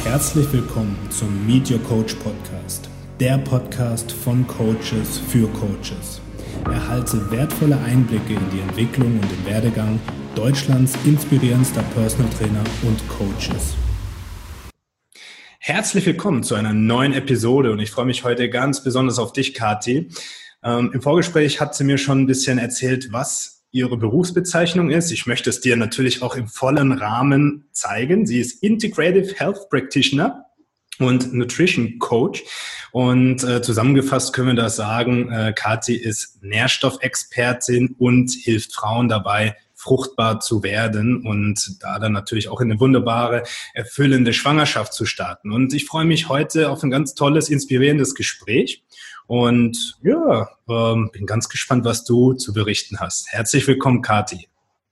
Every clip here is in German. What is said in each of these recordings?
Herzlich willkommen zum Meet Your Coach Podcast, der Podcast von Coaches für Coaches. Erhalte wertvolle Einblicke in die Entwicklung und den Werdegang Deutschlands inspirierendster Personal Trainer und Coaches. Herzlich willkommen zu einer neuen Episode und ich freue mich heute ganz besonders auf dich, Kathi. Im Vorgespräch hat sie mir schon ein bisschen erzählt, was ihre Berufsbezeichnung ist. Ich möchte es dir natürlich auch im vollen Rahmen zeigen. Sie ist Integrative Health Practitioner und Nutrition Coach. Und zusammengefasst können wir das sagen, Kathi ist Nährstoffexpertin und hilft Frauen dabei, fruchtbar zu werden und da dann natürlich auch in eine wunderbare, erfüllende Schwangerschaft zu starten. Und ich freue mich heute auf ein ganz tolles, inspirierendes Gespräch. Und ja, bin ganz gespannt, was du zu berichten hast. Herzlich willkommen, Kathi.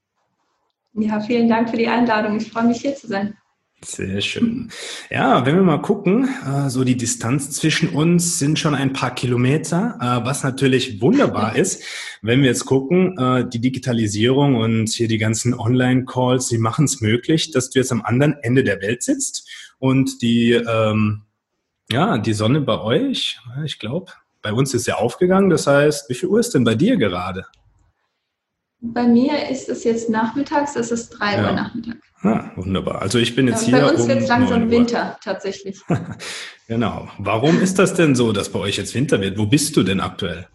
Ja, vielen Dank für die Einladung. Ich freue mich, hier zu sein. Sehr schön. Ja, wenn wir mal gucken, so die Distanz zwischen uns sind schon ein paar Kilometer, was natürlich wunderbar ist, wenn wir jetzt gucken, die Digitalisierung und hier die ganzen Online-Calls, die machen es möglich, dass du jetzt am anderen Ende der Welt sitzt und die Sonne bei euch, ich glaube, bei uns ist ja aufgegangen. Das heißt, wie viel Uhr ist denn bei dir gerade? Bei mir ist es jetzt nachmittags, es ist 3 Uhr Nachmittag. Ah, wunderbar. Also ich bin jetzt hier bei uns wird es langsam Winter, tatsächlich. Genau. Warum ist das denn so, dass bei euch jetzt Winter wird? Wo bist du denn aktuell?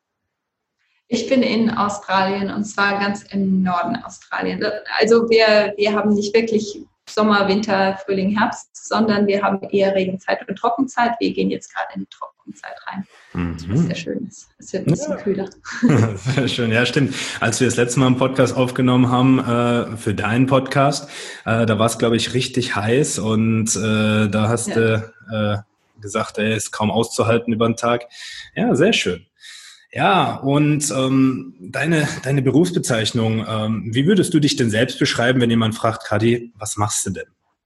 Ich bin in Australien und zwar ganz im Norden Australien. Also wir haben nicht wirklich Sommer, Winter, Frühling, Herbst, sondern wir haben eher Regenzeit und Trockenzeit. Wir gehen jetzt gerade in die Trockenzeit rein, was sehr schön ist. Es wird ein bisschen kühler. Sehr schön, ja stimmt. Als wir das letzte Mal einen Podcast aufgenommen haben für deinen Podcast, da war es, glaube ich, richtig heiß und da hast du gesagt, ist kaum auszuhalten über den Tag. Ja, sehr schön. Ja, und deine Berufsbezeichnung, wie würdest du dich denn selbst beschreiben, wenn jemand fragt, Kathi, was machst du denn?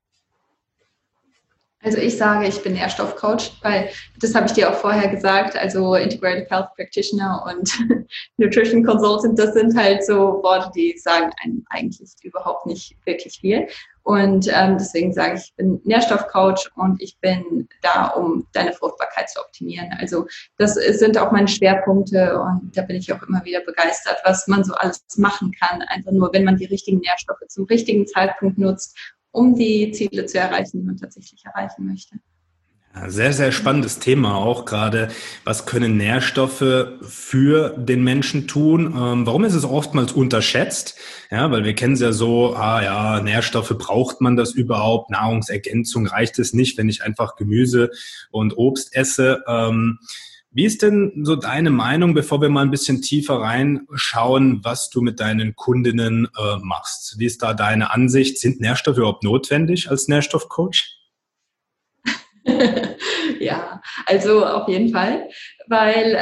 Also ich sage, ich bin Nährstoffcoach, weil das habe ich dir auch vorher gesagt, also Integrative Health Practitioner und Nutrition Consultant, das sind halt so Worte, die sagen einem eigentlich überhaupt nicht wirklich viel. Und deswegen sage ich bin Nährstoffcoach und ich bin da, um deine Fruchtbarkeit zu optimieren. Also das sind auch meine Schwerpunkte und da bin ich auch immer wieder begeistert, was man so alles machen kann. Einfach nur, wenn man die richtigen Nährstoffe zum richtigen Zeitpunkt nutzt, um die Ziele zu erreichen, die man tatsächlich erreichen möchte. Ja, sehr, sehr spannendes Thema auch gerade. Was können Nährstoffe für den Menschen tun? Warum ist es oftmals unterschätzt? Ja, weil wir kennen es ja so, Nährstoffe, braucht man das überhaupt? Nahrungsergänzung, reicht es nicht, wenn ich einfach Gemüse und Obst esse? Wie ist denn so deine Meinung, bevor wir mal ein bisschen tiefer reinschauen, was du mit deinen Kundinnen machst? Wie ist da deine Ansicht? Sind Nährstoffe überhaupt notwendig als Nährstoffcoach? Ja, also auf jeden Fall, weil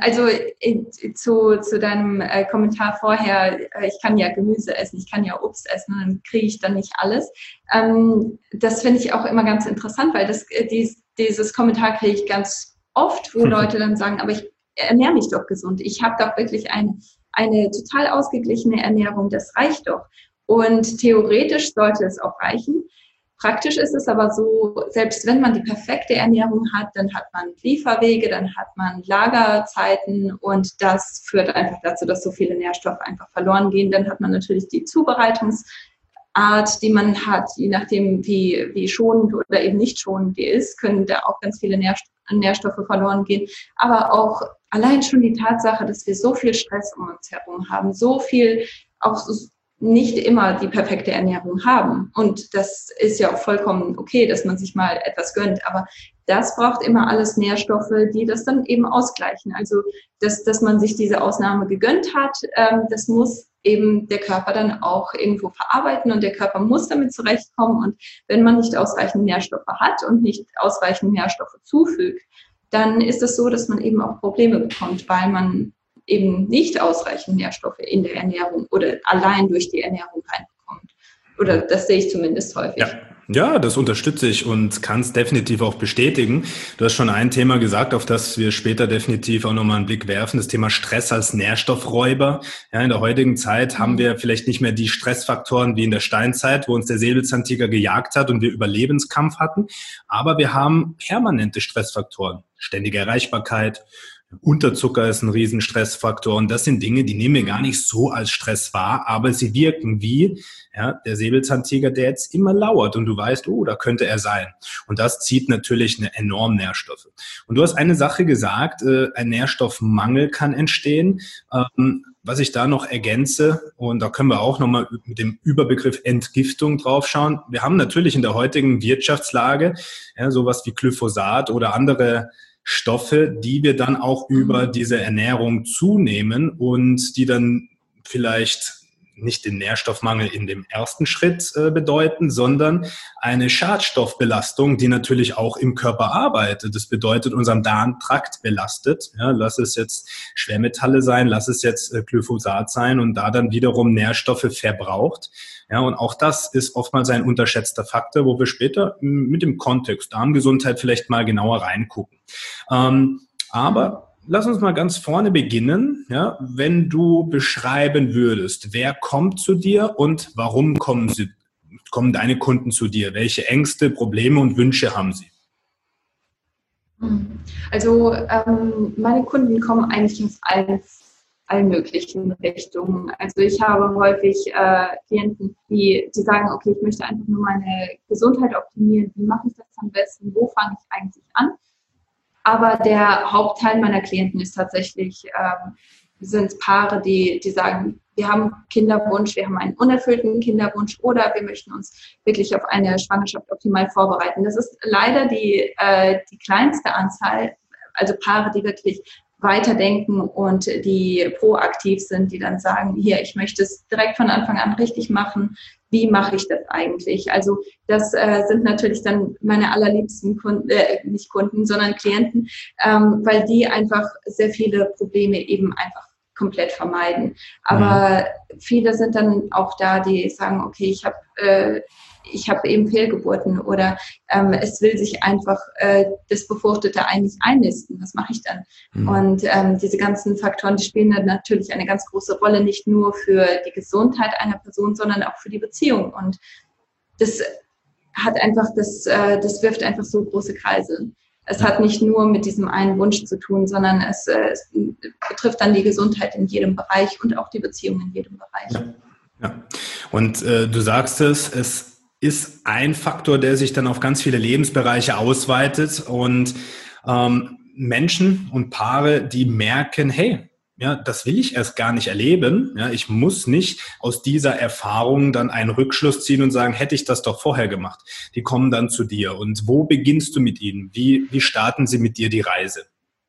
zu deinem Kommentar vorher, ich kann ja Gemüse essen, ich kann ja Obst essen, dann kriege ich dann nicht alles. Das finde ich auch immer ganz interessant, weil dieses Kommentar kriege ich ganz oft, wo Leute dann sagen, aber ich ernähre mich doch gesund. Ich habe doch wirklich eine total ausgeglichene Ernährung, das reicht doch. Und theoretisch sollte es auch reichen. Praktisch ist es aber so, selbst wenn man die perfekte Ernährung hat, dann hat man Lieferwege, dann hat man Lagerzeiten und das führt einfach dazu, dass so viele Nährstoffe einfach verloren gehen. Dann hat man natürlich die Zubereitungsart, die man hat, je nachdem wie schonend oder eben nicht schonend die ist, können da auch ganz viele Nährstoffe verloren gehen. Aber auch allein schon die Tatsache, dass wir so viel Stress um uns herum haben, so viel auch nicht immer die perfekte Ernährung haben. Und das ist ja auch vollkommen okay, dass man sich mal etwas gönnt. Aber das braucht immer alles Nährstoffe, die das dann eben ausgleichen. Also, dass man sich diese Ausnahme gegönnt hat, das muss eben der Körper dann auch irgendwo verarbeiten und der Körper muss damit zurechtkommen. Und wenn man nicht ausreichend Nährstoffe hat und nicht ausreichend Nährstoffe zufügt, dann ist es so, dass man eben auch Probleme bekommt, weil man eben nicht ausreichend Nährstoffe in der Ernährung oder allein durch die Ernährung reinbekommt. Oder das sehe ich zumindest häufig. Ja, das unterstütze ich und kann es definitiv auch bestätigen. Du hast schon ein Thema gesagt, auf das wir später definitiv auch nochmal einen Blick werfen, das Thema Stress als Nährstoffräuber. Ja, in der heutigen Zeit haben wir vielleicht nicht mehr die Stressfaktoren wie in der Steinzeit, wo uns der Säbelzahntiger gejagt hat und wir Überlebenskampf hatten, aber wir haben permanente Stressfaktoren, ständige Erreichbarkeit. Unterzucker ist ein Riesenstressfaktor und das sind Dinge, die nehmen wir gar nicht so als Stress wahr, aber sie wirken wie der Säbelzahntiger, der jetzt immer lauert und du weißt, oh, da könnte er sein. Und das zieht natürlich enorm Nährstoffe. Und du hast eine Sache gesagt, ein Nährstoffmangel kann entstehen. Was ich da noch ergänze, und da können wir auch nochmal mit dem Überbegriff Entgiftung draufschauen. Wir haben natürlich in der heutigen Wirtschaftslage sowas wie Glyphosat oder andere Stoffe, die wir dann auch über diese Ernährung zunehmen und die dann vielleicht nicht den Nährstoffmangel in dem ersten Schritt bedeuten, sondern eine Schadstoffbelastung, die natürlich auch im Körper arbeitet. Das bedeutet, unseren Darmtrakt belastet. Ja, lass es jetzt Schwermetalle sein, lass es jetzt Glyphosat sein und da dann wiederum Nährstoffe verbraucht. Ja, und auch das ist oftmals ein unterschätzter Faktor, wo wir später mit dem Kontext Darmgesundheit vielleicht mal genauer reingucken. Aber lass uns mal ganz vorne beginnen. Ja, wenn du beschreiben würdest, wer kommt zu dir und warum kommen deine Kunden zu dir? Welche Ängste, Probleme und Wünsche haben sie? Also meine Kunden kommen eigentlich aus allen möglichen Richtungen. Also ich habe häufig Klienten, die sagen, okay, ich möchte einfach nur meine Gesundheit optimieren. Wie mache ich das am besten? Wo fange ich eigentlich an? Aber der Hauptteil meiner Klienten ist tatsächlich, sind Paare, die sagen, wir haben Kinderwunsch, wir haben einen unerfüllten Kinderwunsch oder wir möchten uns wirklich auf eine Schwangerschaft optimal vorbereiten. Das ist leider die kleinste Anzahl, also Paare, die wirklich weiterdenken und die proaktiv sind, die dann sagen, hier, ich möchte es direkt von Anfang an richtig machen. Wie mache ich das eigentlich? Also das sind natürlich dann meine allerliebsten Kunden, nicht Kunden, sondern Klienten, weil die einfach sehr viele Probleme eben einfach komplett vermeiden. Aber viele sind dann auch da, die sagen, okay, ich habe eben Fehlgeburten oder es will sich einfach das befruchtete Ei nicht einnisten. Was mache ich dann? Und diese ganzen Faktoren, die spielen dann natürlich eine ganz große Rolle, nicht nur für die Gesundheit einer Person, sondern auch für die Beziehung. Und das hat einfach, das wirft einfach so große Kreise. Es hat nicht nur mit diesem einen Wunsch zu tun, sondern es betrifft dann die Gesundheit in jedem Bereich und auch die Beziehung in jedem Bereich. Ja. Und du sagst es ist ein Faktor, der sich dann auf ganz viele Lebensbereiche ausweitet und Menschen und Paare, die merken, hey, ja, das will ich erst gar nicht erleben. Ja, ich muss nicht aus dieser Erfahrung dann einen Rückschluss ziehen und sagen, hätte ich das doch vorher gemacht. Die kommen dann zu dir. Und wo beginnst du mit ihnen? Wie starten sie mit dir die Reise?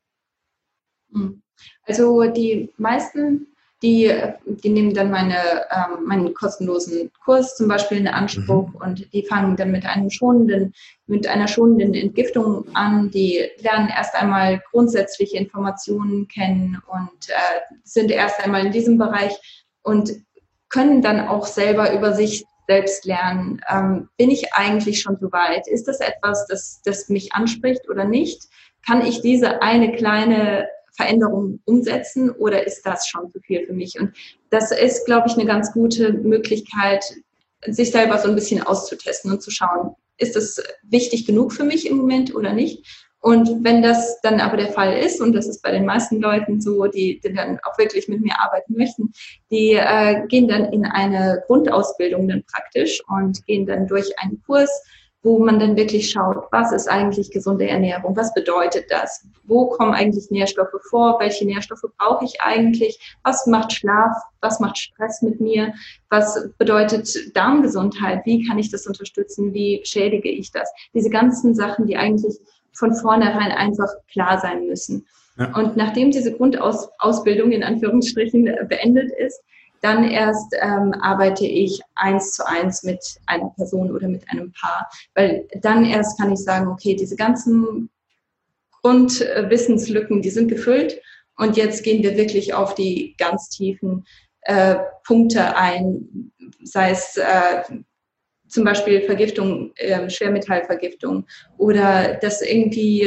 Also die meisten, die nehmen dann meinen kostenlosen Kurs zum Beispiel in Anspruch und die fangen dann mit einer schonenden Entgiftung an. Die lernen erst einmal grundsätzliche Informationen kennen und sind erst einmal in diesem Bereich und können dann auch selber über sich selbst lernen. Bin ich eigentlich schon so weit? Ist das etwas, das mich anspricht oder nicht? Kann ich diese eine kleine Veränderungen umsetzen oder ist das schon zu viel für mich? Und das ist, glaube ich, eine ganz gute Möglichkeit, sich selber so ein bisschen auszutesten und zu schauen, ist das wichtig genug für mich im Moment oder nicht? Und wenn das dann aber der Fall ist, und das ist bei den meisten Leuten so, die dann auch wirklich mit mir arbeiten möchten, die gehen dann in eine Grundausbildung dann praktisch und gehen dann durch einen Kurs, wo man dann wirklich schaut, was ist eigentlich gesunde Ernährung, was bedeutet das, wo kommen eigentlich Nährstoffe vor, welche Nährstoffe brauche ich eigentlich, was macht Schlaf, was macht Stress mit mir, was bedeutet Darmgesundheit, wie kann ich das unterstützen, wie schädige ich das, diese ganzen Sachen, die eigentlich von vornherein einfach klar sein müssen. Ja. Und nachdem diese Grundausbildung in Anführungsstrichen beendet ist, dann erst arbeite ich 1:1 mit einer Person oder mit einem Paar, weil dann erst kann ich sagen, okay, diese ganzen Grundwissenslücken, die sind gefüllt und jetzt gehen wir wirklich auf die ganz tiefen Punkte ein, sei zum Beispiel Vergiftung, Schwermetallvergiftung oder dass irgendwie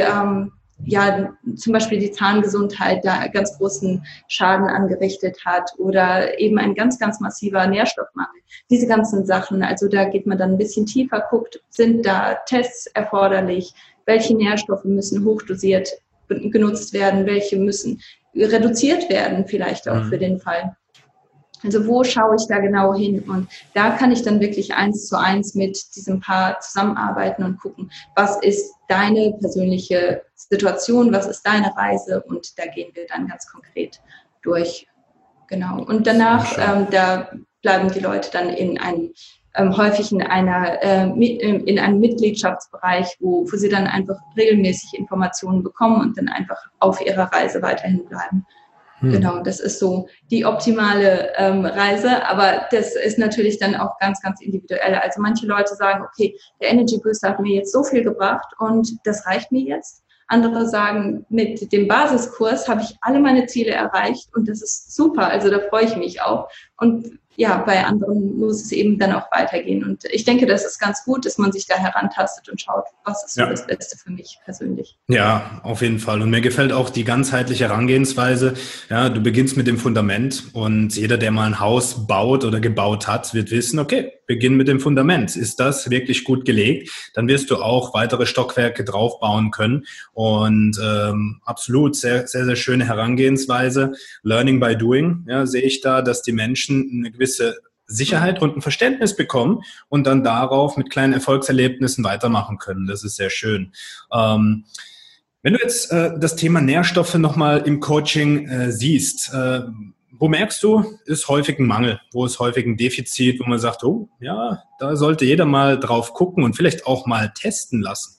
zum Beispiel die Zahngesundheit da ganz großen Schaden angerichtet hat oder eben ein ganz, ganz massiver Nährstoffmangel. Diese ganzen Sachen, also da geht man dann ein bisschen tiefer, guckt, sind da Tests erforderlich, welche Nährstoffe müssen hochdosiert genutzt werden, welche müssen reduziert werden vielleicht auch für den Fall. Also wo schaue ich da genau hin? Und da kann ich dann wirklich 1:1 mit diesem Paar zusammenarbeiten und gucken, was ist deine persönliche Situation, was ist deine Reise? Und da gehen wir dann ganz konkret durch. Genau. Und danach, da bleiben die Leute dann in einem häufig in einem Mitgliedschaftsbereich, wo sie dann einfach regelmäßig Informationen bekommen und dann einfach auf ihrer Reise weiterhin bleiben. Genau, das ist so die optimale Reise, aber das ist natürlich dann auch ganz, ganz individuell. Also manche Leute sagen, okay, der Energy Booster hat mir jetzt so viel gebracht und das reicht mir jetzt. Andere sagen, mit dem Basiskurs habe ich alle meine Ziele erreicht und das ist super, also da freue ich mich auch. Und ja, bei anderen muss es eben dann auch weitergehen. Und ich denke, das ist ganz gut, dass man sich da herantastet und schaut, was ist so das Beste für mich persönlich. Ja, auf jeden Fall. Und mir gefällt auch die ganzheitliche Herangehensweise. Ja, du beginnst mit dem Fundament und jeder, der mal ein Haus baut oder gebaut hat, wird wissen, okay, beginn mit dem Fundament. Ist das wirklich gut gelegt? Dann wirst du auch weitere Stockwerke draufbauen können. Und absolut sehr, sehr, sehr schöne Herangehensweise. Learning by doing, ja, sehe ich da, dass die Menschen eine gewisse Sicherheit und ein Verständnis bekommen und dann darauf mit kleinen Erfolgserlebnissen weitermachen können. Das ist sehr schön. Wenn du jetzt das Thema Nährstoffe nochmal im Coaching siehst, wo merkst du, ist häufig ein Mangel, wo ist häufig ein Defizit, wo man sagt, oh ja, da sollte jeder mal drauf gucken und vielleicht auch mal testen lassen?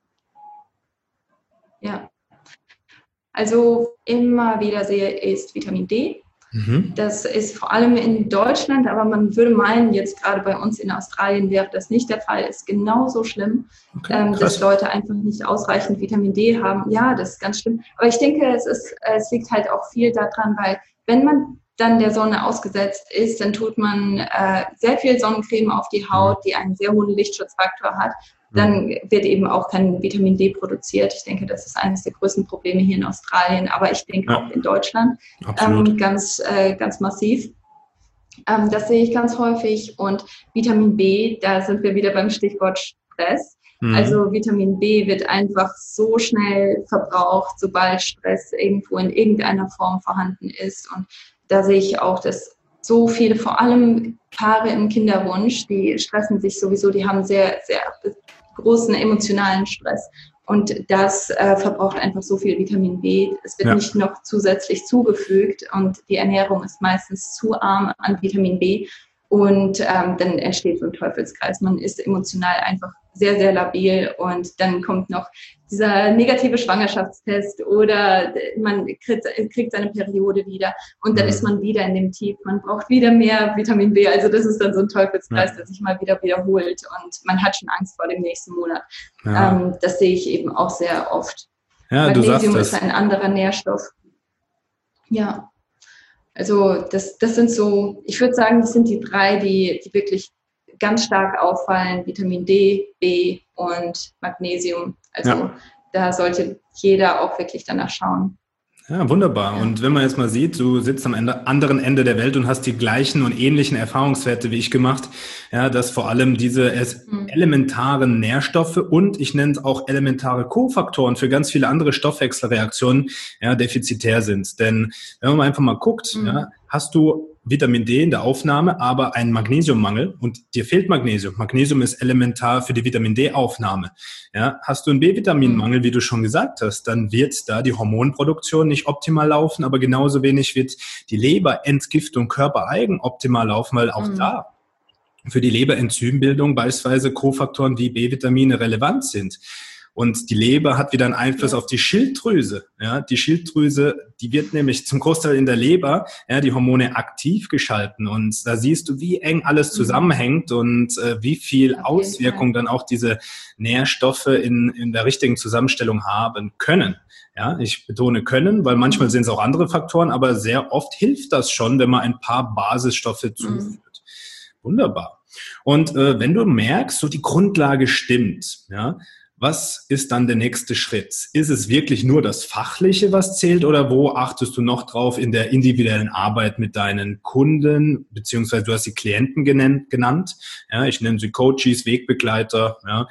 Ja, also immer wieder sehe ist Vitamin D. Das ist vor allem in Deutschland, aber man würde meinen, jetzt gerade bei uns in Australien wäre das nicht der Fall, ist genauso schlimm, dass Leute einfach nicht ausreichend Vitamin D haben. Ja, das ist ganz schlimm. Aber ich denke, es liegt halt auch viel daran, weil wenn man dann der Sonne ausgesetzt ist, dann tut man sehr viel Sonnencreme auf die Haut, die einen sehr hohen Lichtschutzfaktor hat. Dann wird eben auch kein Vitamin D produziert. Ich denke, das ist eines der größten Probleme hier in Australien, aber ich denke auch in Deutschland ganz massiv. Das sehe ich ganz häufig. Und Vitamin B, da sind wir wieder beim Stichwort Stress. Also Vitamin B wird einfach so schnell verbraucht, sobald Stress irgendwo in irgendeiner Form vorhanden ist. Und da sehe ich auch, dass so viele, vor allem Paare im Kinderwunsch, die stressen sich sowieso, die haben sehr, sehr großen emotionalen Stress. Und das verbraucht einfach so viel Vitamin B. Es wird nicht noch zusätzlich zugefügt und die Ernährung ist meistens zu arm an Vitamin B. Und dann entsteht so ein Teufelskreis. Man ist emotional einfach sehr, sehr labil und dann kommt noch dieser negative Schwangerschaftstest oder man kriegt seine Periode wieder und dann ist man wieder in dem Tief. Man braucht wieder mehr Vitamin B. Also das ist dann so ein Teufelskreis, der sich mal wieder wiederholt und man hat schon Angst vor dem nächsten Monat. Ja. Das sehe ich eben auch sehr oft. Ja, Magnesium ist ein anderer Nährstoff. Ja. Also das sind so, ich würde sagen, das sind die drei, die wirklich ganz stark auffallen. Vitamin D, B und Magnesium. Also da sollte jeder auch wirklich danach schauen. Ja, wunderbar. Ja. Und wenn man jetzt mal sieht, du sitzt am anderen Ende der Welt und hast die gleichen und ähnlichen Erfahrungswerte wie ich gemacht, ja, dass vor allem diese elementaren Nährstoffe und ich nenne es auch elementare Kofaktoren für ganz viele andere Stoffwechselreaktionen defizitär sind. Denn wenn man einfach mal guckt, hast du Vitamin D in der Aufnahme, aber einen Magnesiummangel und dir fehlt Magnesium. Magnesium ist elementar für die Vitamin D-Aufnahme. Ja, hast du einen B-Vitaminmangel, wie du schon gesagt hast, dann wird da die Hormonproduktion nicht optimal laufen, aber genauso wenig wird die Leberentgiftung körpereigen optimal laufen, weil auch da für die Leberenzymbildung beispielsweise Kofaktoren wie B-Vitamine relevant sind. Und die Leber hat wieder einen Einfluss auf die Schilddrüse. Ja, die Schilddrüse, die wird nämlich zum Großteil in der Leber, die Hormone aktiv geschalten. Und da siehst du, wie eng alles zusammenhängt und wie viel Auswirkung dann auch diese Nährstoffe in der richtigen Zusammenstellung haben können. Ja, ich betone können, weil manchmal sind es auch andere Faktoren, aber sehr oft hilft das schon, wenn man ein paar Basisstoffe zuführt. Wunderbar. Und wenn du merkst, so die Grundlage stimmt, ja, was ist dann der nächste Schritt? Ist es wirklich nur das Fachliche, was zählt, oder wo achtest du noch drauf in der individuellen Arbeit mit deinen Kunden, beziehungsweise du hast die Klienten genannt, ja, ich nenne sie Coaches, Wegbegleiter, ja,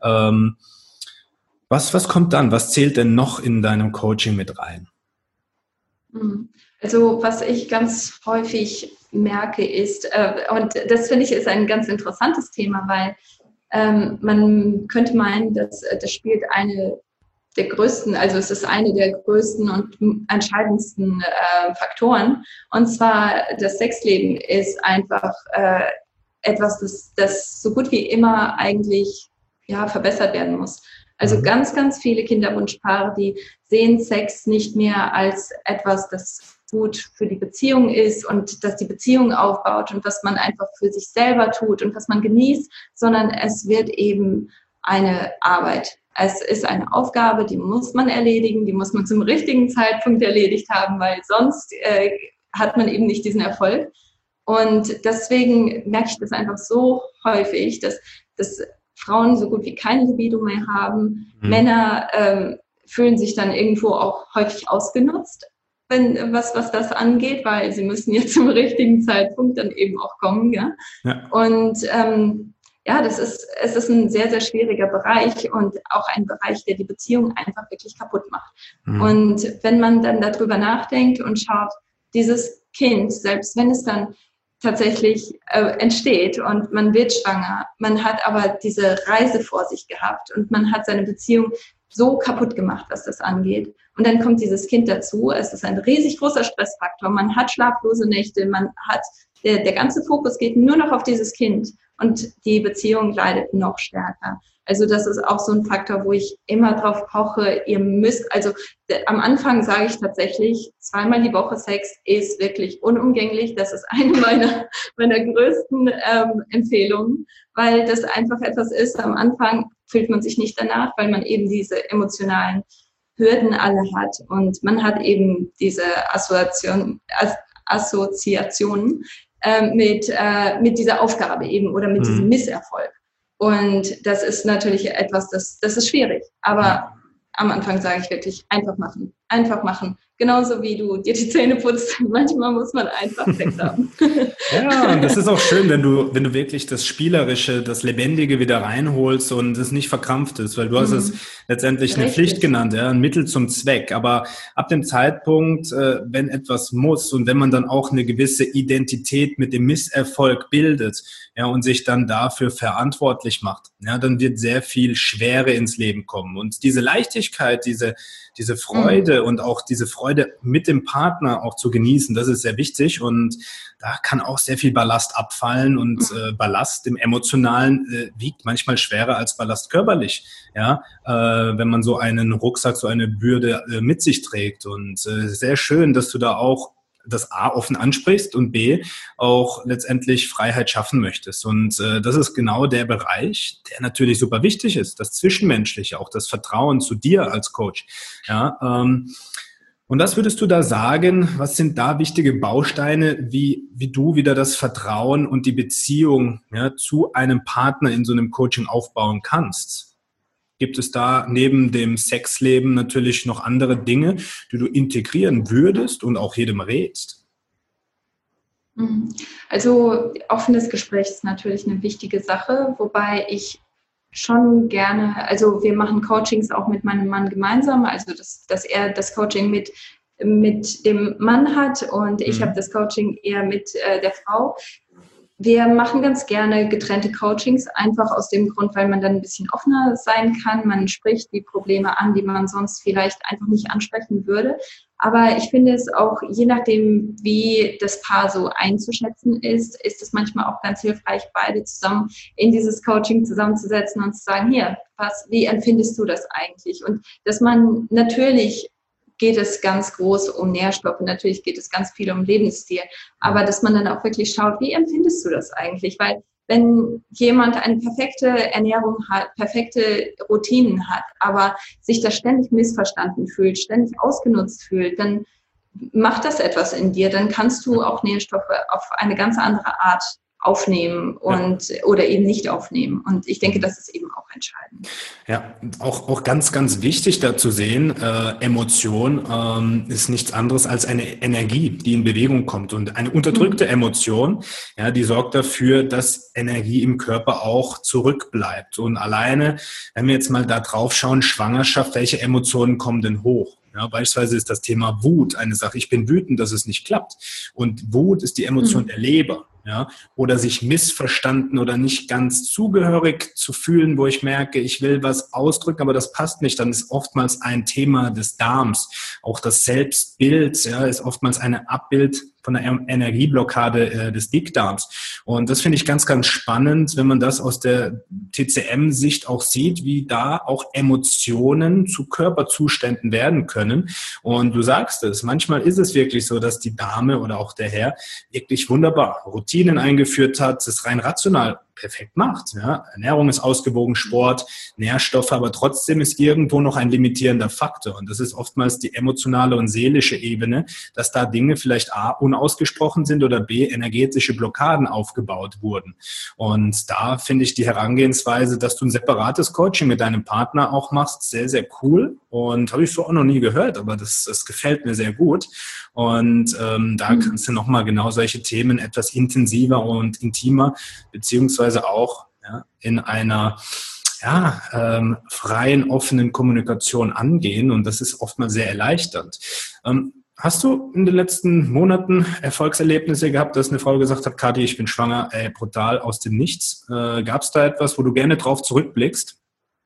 was kommt dann? Was zählt denn noch in deinem Coaching mit rein? Also was ich ganz häufig merke ist, und das finde ich ist ein ganz interessantes Thema, weil man könnte meinen, dass das spielt eine der größten, also es ist eine der größten und entscheidendsten Faktoren. Und zwar das Sexleben ist einfach etwas, das so gut wie immer eigentlich verbessert werden muss. Also ganz, ganz viele Kinderwunschpaare, die sehen Sex nicht mehr als etwas, das gut für die Beziehung ist und dass die Beziehung aufbaut und was man einfach für sich selber tut und was man genießt, sondern es wird eben eine Arbeit. Es ist eine Aufgabe, die muss man erledigen, die muss man zum richtigen Zeitpunkt erledigt haben, weil sonst hat man eben nicht diesen Erfolg. Und deswegen merke ich das einfach so häufig, dass Frauen so gut wie keine Libido mehr haben. Männer fühlen sich dann irgendwo auch häufig ausgenutzt, was das angeht, weil sie müssen ja zum richtigen Zeitpunkt dann eben auch kommen. Ja? Ja. Und es ist ein sehr, sehr schwieriger Bereich und auch ein Bereich, der die Beziehung einfach wirklich kaputt macht. Und wenn man dann darüber nachdenkt und schaut, dieses Kind, selbst wenn es dann tatsächlich entsteht und man wird schwanger, man hat aber diese Reise vor sich gehabt und man hat seine Beziehung so kaputt gemacht, was das angeht. Und dann kommt dieses Kind dazu. Es ist ein riesig großer Stressfaktor. Man hat schlaflose Nächte. Man hat, der ganze Fokus geht nur noch auf dieses Kind und die Beziehung leidet noch stärker. Also das ist auch so ein Faktor, wo ich immer drauf poche. Ihr müsst, also am Anfang sage ich tatsächlich, 2-mal die Woche Sex ist wirklich unumgänglich. Das ist eine meiner größten Empfehlungen, weil das einfach etwas ist. Am Anfang fühlt man sich nicht danach, weil man eben diese emotionalen Hürden alle hat und man hat eben diese Assoziationen mit dieser Aufgabe eben oder mit diesem Misserfolg. Und das ist natürlich etwas, das ist schwierig. Aber am Anfang sage ich wirklich, einfach machen. Einfach machen. Genauso wie du dir die Zähne putzt. Manchmal muss man einfach Sex haben. Ja, und das ist auch schön, wenn du wirklich das Spielerische, das Lebendige wieder reinholst und es nicht verkrampft ist, weil du hast es letztendlich eine Pflicht genannt, ja, ein Mittel zum Zweck. Aber ab dem Zeitpunkt, wenn etwas muss und wenn man dann auch eine gewisse Identität mit dem Misserfolg bildet, ja, und sich dann dafür verantwortlich macht, ja, dann wird sehr viel Schwere ins Leben kommen. Und diese Leichtigkeit, diese Freude und auch diese Freude mit dem Partner auch zu genießen, das ist sehr wichtig. Und da kann auch sehr viel Ballast abfallen und Ballast im Emotionalen wiegt manchmal schwerer als Ballast körperlich, ja, wenn man so einen Rucksack, so eine Bürde mit sich trägt. Und sehr schön, dass du da auch das A offen ansprichst und B auch letztendlich Freiheit schaffen möchtest. Und das ist genau der Bereich, der natürlich super wichtig ist, das Zwischenmenschliche, auch das Vertrauen zu dir als Coach. Ja, und was würdest du da sagen, was sind da wichtige Bausteine, wie du wieder das Vertrauen und die Beziehung, ja, zu einem Partner in so einem Coaching aufbauen kannst? Gibt es da neben dem Sexleben natürlich noch andere Dinge, die du integrieren würdest und auch jedem rätst? Also offenes Gespräch ist natürlich eine wichtige Sache, wobei ich schon gerne, also wir machen Coachings auch mit meinem Mann gemeinsam, also dass er das Coaching mit dem Mann hat und ich habe das Coaching eher mit der Frau. Wir machen ganz gerne getrennte Coachings, einfach aus dem Grund, weil man dann ein bisschen offener sein kann. Man spricht die Probleme an, die man sonst vielleicht einfach nicht ansprechen würde. Aber ich finde es auch, je nachdem, wie das Paar so einzuschätzen ist es manchmal auch ganz hilfreich, beide zusammen in dieses Coaching zusammenzusetzen und zu sagen, hier, wie empfindest du das eigentlich? Und dass man natürlich geht es ganz groß um Nährstoffe, natürlich geht es ganz viel um Lebensstil, aber dass man dann auch wirklich schaut, wie empfindest du das eigentlich? Weil wenn jemand eine perfekte Ernährung hat, perfekte Routinen hat, aber sich da ständig missverstanden fühlt, ständig ausgenutzt fühlt, dann macht das etwas in dir, dann kannst du auch Nährstoffe auf eine ganz andere Art aufnehmen oder eben nicht aufnehmen. Und ich denke, das ist eben auch entscheidend. Ja, auch ganz, ganz wichtig da zu sehen, Emotion ist nichts anderes als eine Energie, die in Bewegung kommt. Und eine unterdrückte Emotion, ja, die sorgt dafür, dass Energie im Körper auch zurückbleibt. Und alleine, wenn wir jetzt mal da drauf schauen, Schwangerschaft, welche Emotionen kommen denn hoch? Ja, beispielsweise ist das Thema Wut eine Sache. Ich bin wütend, dass es nicht klappt. Und Wut ist die Emotion der Leber. Ja, oder sich missverstanden oder nicht ganz zugehörig zu fühlen, wo ich merke, ich will was ausdrücken, aber das passt nicht, dann ist oftmals ein Thema des Darms. Auch das Selbstbild, ja, ist oftmals eine Abbild von der Energieblockade des Dickdarms. Und das finde ich ganz, ganz spannend, wenn man das aus der TCM-Sicht auch sieht, wie da auch Emotionen zu Körperzuständen werden können. Und du sagst es, manchmal ist es wirklich so, dass die Dame oder auch der Herr wirklich wunderbar Routinen eingeführt hat, das rein rational perfekt macht. Ja. Ernährung ist ausgewogen, Sport, Nährstoffe, aber trotzdem ist irgendwo noch ein limitierender Faktor. Und das ist oftmals die emotionale und seelische Ebene, dass da Dinge vielleicht A, unausgesprochen sind oder B, energetische Blockaden aufgebaut wurden. Und da finde ich die Herangehensweise, dass du ein separates Coaching mit deinem Partner auch machst, sehr, sehr cool. Und habe ich so auch noch nie gehört, aber das gefällt mir sehr gut. Und da kannst du nochmal genau solche Themen etwas intensiver und intimer beziehungsweise auch in einer freien, offenen Kommunikation angehen. Und das ist oftmals sehr erleichternd. Hast du in den letzten Monaten Erfolgserlebnisse gehabt, dass eine Frau gesagt hat, Kathi, ich bin schwanger, brutal aus dem Nichts? Gab es da etwas, wo du gerne drauf zurückblickst?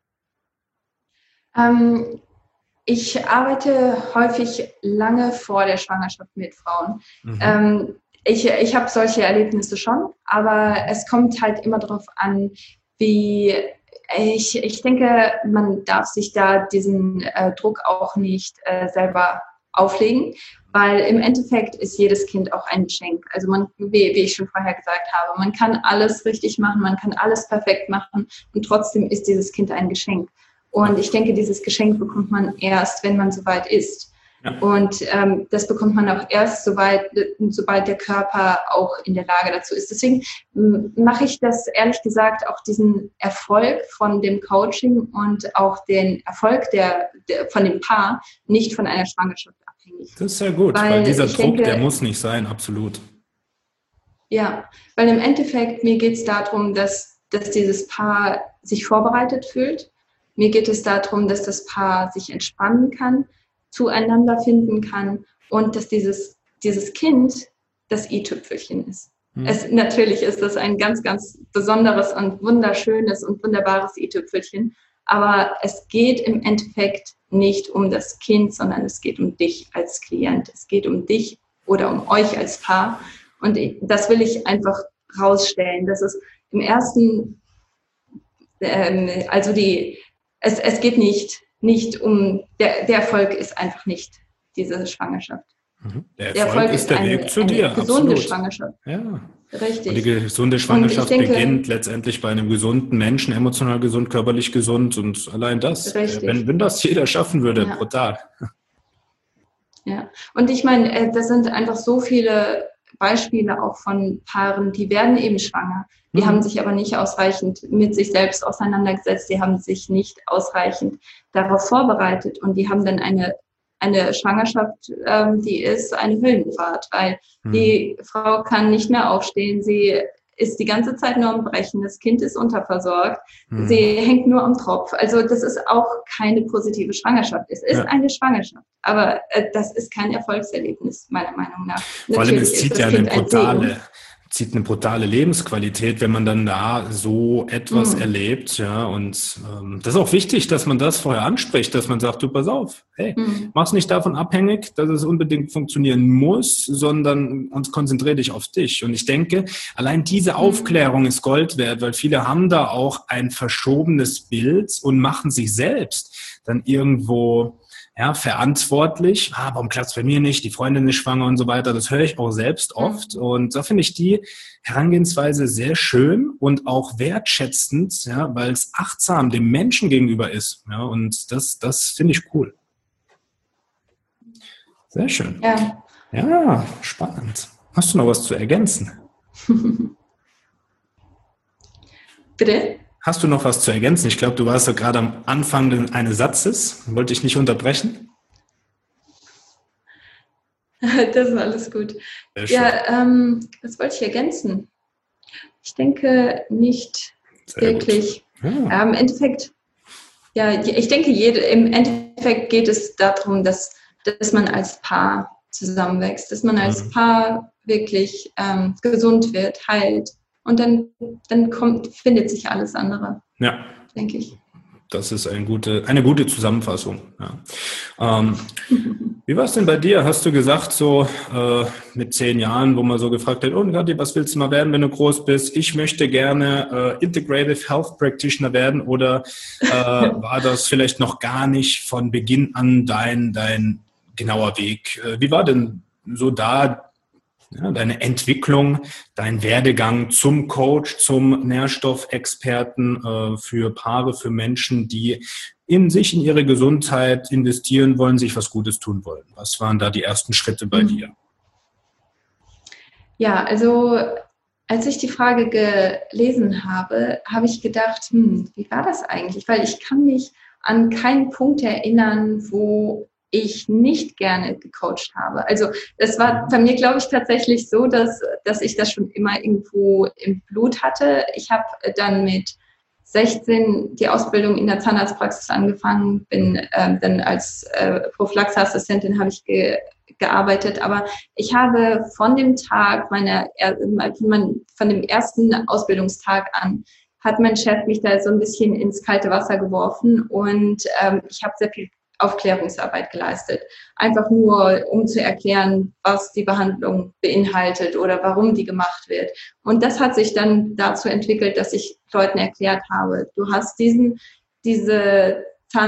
Ich arbeite häufig lange vor der Schwangerschaft mit Frauen. Ich habe solche Erlebnisse schon, aber es kommt halt immer darauf an, wie ich denke, man darf sich da diesen Druck auch nicht selber auflegen, weil im Endeffekt ist jedes Kind auch ein Geschenk. Also wie ich schon vorher gesagt habe, man kann alles richtig machen, man kann alles perfekt machen und trotzdem ist dieses Kind ein Geschenk. Und ich denke, dieses Geschenk bekommt man erst, wenn man soweit ist. Ja. Und das bekommt man auch erst, sobald der Körper auch in der Lage dazu ist. Deswegen mache ich das, ehrlich gesagt, auch diesen Erfolg von dem Coaching und auch den Erfolg von dem Paar nicht von einer Schwangerschaft abhängig. Das ist sehr gut, weil dieser Druck, der muss nicht sein, absolut. Ja, weil im Endeffekt, mir geht es darum, dass dieses Paar sich vorbereitet fühlt. Mir geht es darum, dass das Paar sich entspannen kann, zueinander finden kann und dass dieses Kind das i-Tüpfelchen ist. Natürlich ist das ein ganz, ganz besonderes und wunderschönes und wunderbares i-Tüpfelchen, aber es geht im Endeffekt nicht um das Kind, sondern es geht um dich als Klient. Es geht um dich oder um euch als Paar und das will ich einfach rausstellen. Das ist im ersten, es geht nicht um, der Erfolg ist einfach nicht diese Schwangerschaft. Der Erfolg ist der Weg zu dir, eine gesunde absolut. Schwangerschaft. Ja. Richtig. Und die gesunde Schwangerschaft beginnt letztendlich bei einem gesunden Menschen, emotional gesund, körperlich gesund und allein das. Wenn das jeder schaffen würde, brutal. Ja, und ich meine, das sind einfach so viele Beispiele auch von Paaren, die werden eben schwanger. Die haben sich aber nicht ausreichend mit sich selbst auseinandergesetzt, die haben sich nicht ausreichend darauf vorbereitet und die haben dann eine Schwangerschaft, die ist eine Höllenfahrt, weil die Frau kann nicht mehr aufstehen, sie ist die ganze Zeit nur am Brechen, das Kind ist unterversorgt, sie hängt nur am Tropf. Also das ist auch keine positive Schwangerschaft. Es ist eine Schwangerschaft, aber das ist kein Erfolgserlebnis, meiner Meinung nach. Vor allem, es zieht ja eine brutale Lebensqualität, wenn man dann da so etwas erlebt, ja, und das ist auch wichtig, dass man das vorher anspricht, dass man sagt, du, pass auf, hey, mach's nicht davon abhängig, dass es unbedingt funktionieren muss, sondern konzentriere dich auf dich. Und ich denke, allein diese Aufklärung ist Gold wert, weil viele haben da auch ein verschobenes Bild und machen sich selbst dann irgendwo verantwortlich. Warum klappt es bei mir nicht? Die Freundin ist schwanger und so weiter. Das höre ich auch selbst oft. Und da finde ich die Herangehensweise sehr schön und auch wertschätzend, ja, weil es achtsam dem Menschen gegenüber ist. Ja, und das finde ich cool. Sehr schön. Ja, spannend. Hast du noch was zu ergänzen? Bitte? Hast du noch was zu ergänzen? Ich glaube, du warst ja gerade am Anfang eines Satzes. Wollte ich nicht unterbrechen? Das ist alles gut. Ja, was wollte ich ergänzen? Ich denke nicht Sehr wirklich. Ja. Im Endeffekt, ja, ich denke, im Endeffekt geht es darum, dass man als Paar zusammenwächst, dass man als Paar wirklich gesund wird, heilt. Und dann findet sich alles andere, Ja, denke ich. das ist eine gute Zusammenfassung. Ja. Wie war es denn bei dir? Hast du gesagt, so mit 10 Jahren, wo man so gefragt hat, oh Gott, was willst du mal werden, wenn du groß bist? Ich möchte gerne Integrative Health Practitioner werden, oder war das vielleicht noch gar nicht von Beginn an dein genauer Weg? Wie war denn so deine Entwicklung, dein Werdegang zum Coach, zum Nährstoffexperten für Paare, für Menschen, die in ihre Gesundheit investieren wollen, sich was Gutes tun wollen? Was waren da die ersten Schritte bei dir? Ja, also als ich die Frage gelesen habe, habe ich gedacht, wie war das eigentlich? Weil ich kann mich an keinen Punkt erinnern, wo ich nicht gerne gecoacht habe. Also es war bei mir, glaube ich, tatsächlich so, dass ich das schon immer irgendwo im Blut hatte. Ich habe dann mit 16 die Ausbildung in der Zahnarztpraxis angefangen, bin dann als Prophylaxeassistentin habe ich gearbeitet, aber ich habe von dem Tag von dem ersten Ausbildungstag an, hat mein Chef mich da so ein bisschen ins kalte Wasser geworfen, und ich habe sehr viel Aufklärungsarbeit geleistet. Einfach nur, um zu erklären, was die Behandlung beinhaltet oder warum die gemacht wird. Und das hat sich dann dazu entwickelt, dass ich Leuten erklärt habe, du hast diese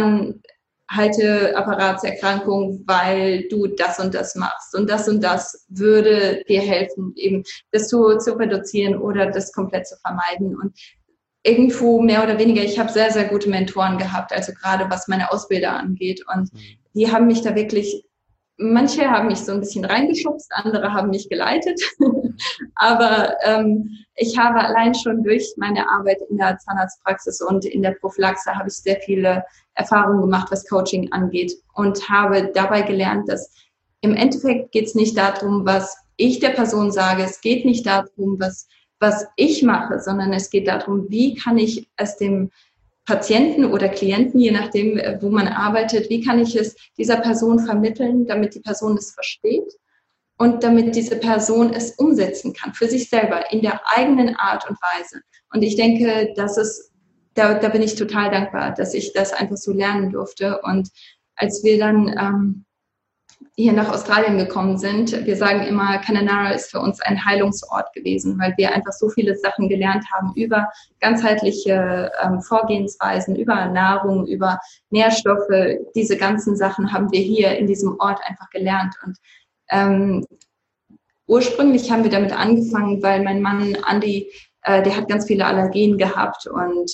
Zahnhalteapparatserkrankung, weil du das und das machst. Und das würde dir helfen, eben das zu reduzieren oder das komplett zu vermeiden. Und irgendwo mehr oder weniger, ich habe sehr, sehr gute Mentoren gehabt, also gerade was meine Ausbilder angeht. Und die haben mich da wirklich, manche haben mich so ein bisschen reingeschubst, andere haben mich geleitet. Aber ich habe allein schon durch meine Arbeit in der Zahnarztpraxis und in der Prophylaxe habe ich sehr viele Erfahrungen gemacht, was Coaching angeht, und habe dabei gelernt, dass im Endeffekt geht es nicht darum, was ich der Person sage, es geht nicht darum, was ich mache, sondern es geht darum, wie kann ich es dem Patienten oder Klienten, je nachdem, wo man arbeitet, wie kann ich es dieser Person vermitteln, damit die Person es versteht und damit diese Person es umsetzen kann für sich selber in der eigenen Art und Weise. Und ich denke, da bin ich total dankbar, dass ich das einfach so lernen durfte. Und als wir dann hier nach Australien gekommen sind, wir sagen immer, Kununurra ist für uns ein Heilungsort gewesen, weil wir einfach so viele Sachen gelernt haben über ganzheitliche Vorgehensweisen, über Nahrung, über Nährstoffe. Diese ganzen Sachen haben wir hier in diesem Ort einfach gelernt. Und ursprünglich haben wir damit angefangen, weil mein Mann Andi, der hat ganz viele Allergien gehabt, und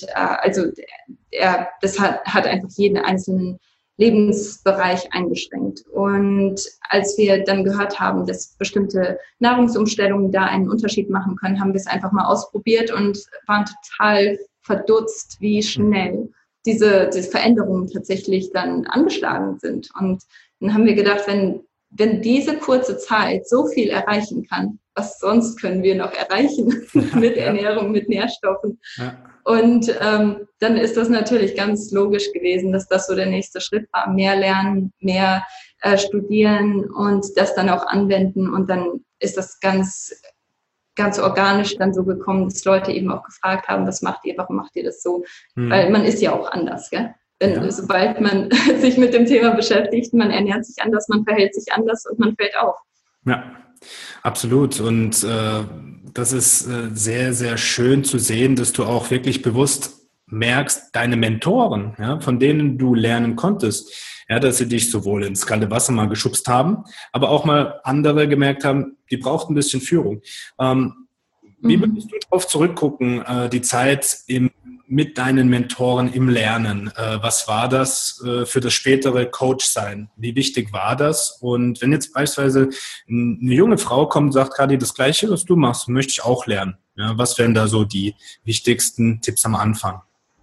das hat einfach jeden einzelnen Lebensbereich eingeschränkt. Und als wir dann gehört haben, dass bestimmte Nahrungsumstellungen da einen Unterschied machen können, haben wir es einfach mal ausprobiert und waren total verdutzt, wie schnell diese Veränderungen tatsächlich dann angeschlagen sind. Und dann haben wir gedacht, wenn diese kurze Zeit so viel erreichen kann, was sonst können wir noch erreichen mit Ernährung, mit Nährstoffen? Ja. Und dann ist das natürlich ganz logisch gewesen, dass das so der nächste Schritt war. Mehr lernen, mehr studieren und das dann auch anwenden. Und dann ist das ganz, ganz organisch dann so gekommen, dass Leute eben auch gefragt haben, was macht ihr, warum macht ihr das so? Weil man ist ja auch anders, gell? Sobald man sich mit dem Thema beschäftigt, man ernährt sich anders, man verhält sich anders und man fällt auf. Ja, absolut. Und das ist sehr, sehr schön zu sehen, dass du auch wirklich bewusst merkst, deine Mentoren, ja, von denen du lernen konntest, ja, dass sie dich sowohl ins kalte Wasser mal geschubst haben, aber auch mal andere gemerkt haben, die braucht ein bisschen Führung. Wie würdest du darauf zurückgucken, die Zeit im mit deinen Mentoren im Lernen? Was war das für das spätere Coach-Sein? Wie wichtig war das? Und wenn jetzt beispielsweise eine junge Frau kommt und sagt, Kadi, das Gleiche, was du machst, möchte ich auch lernen. Ja, was wären da so die wichtigsten Tipps am Anfang?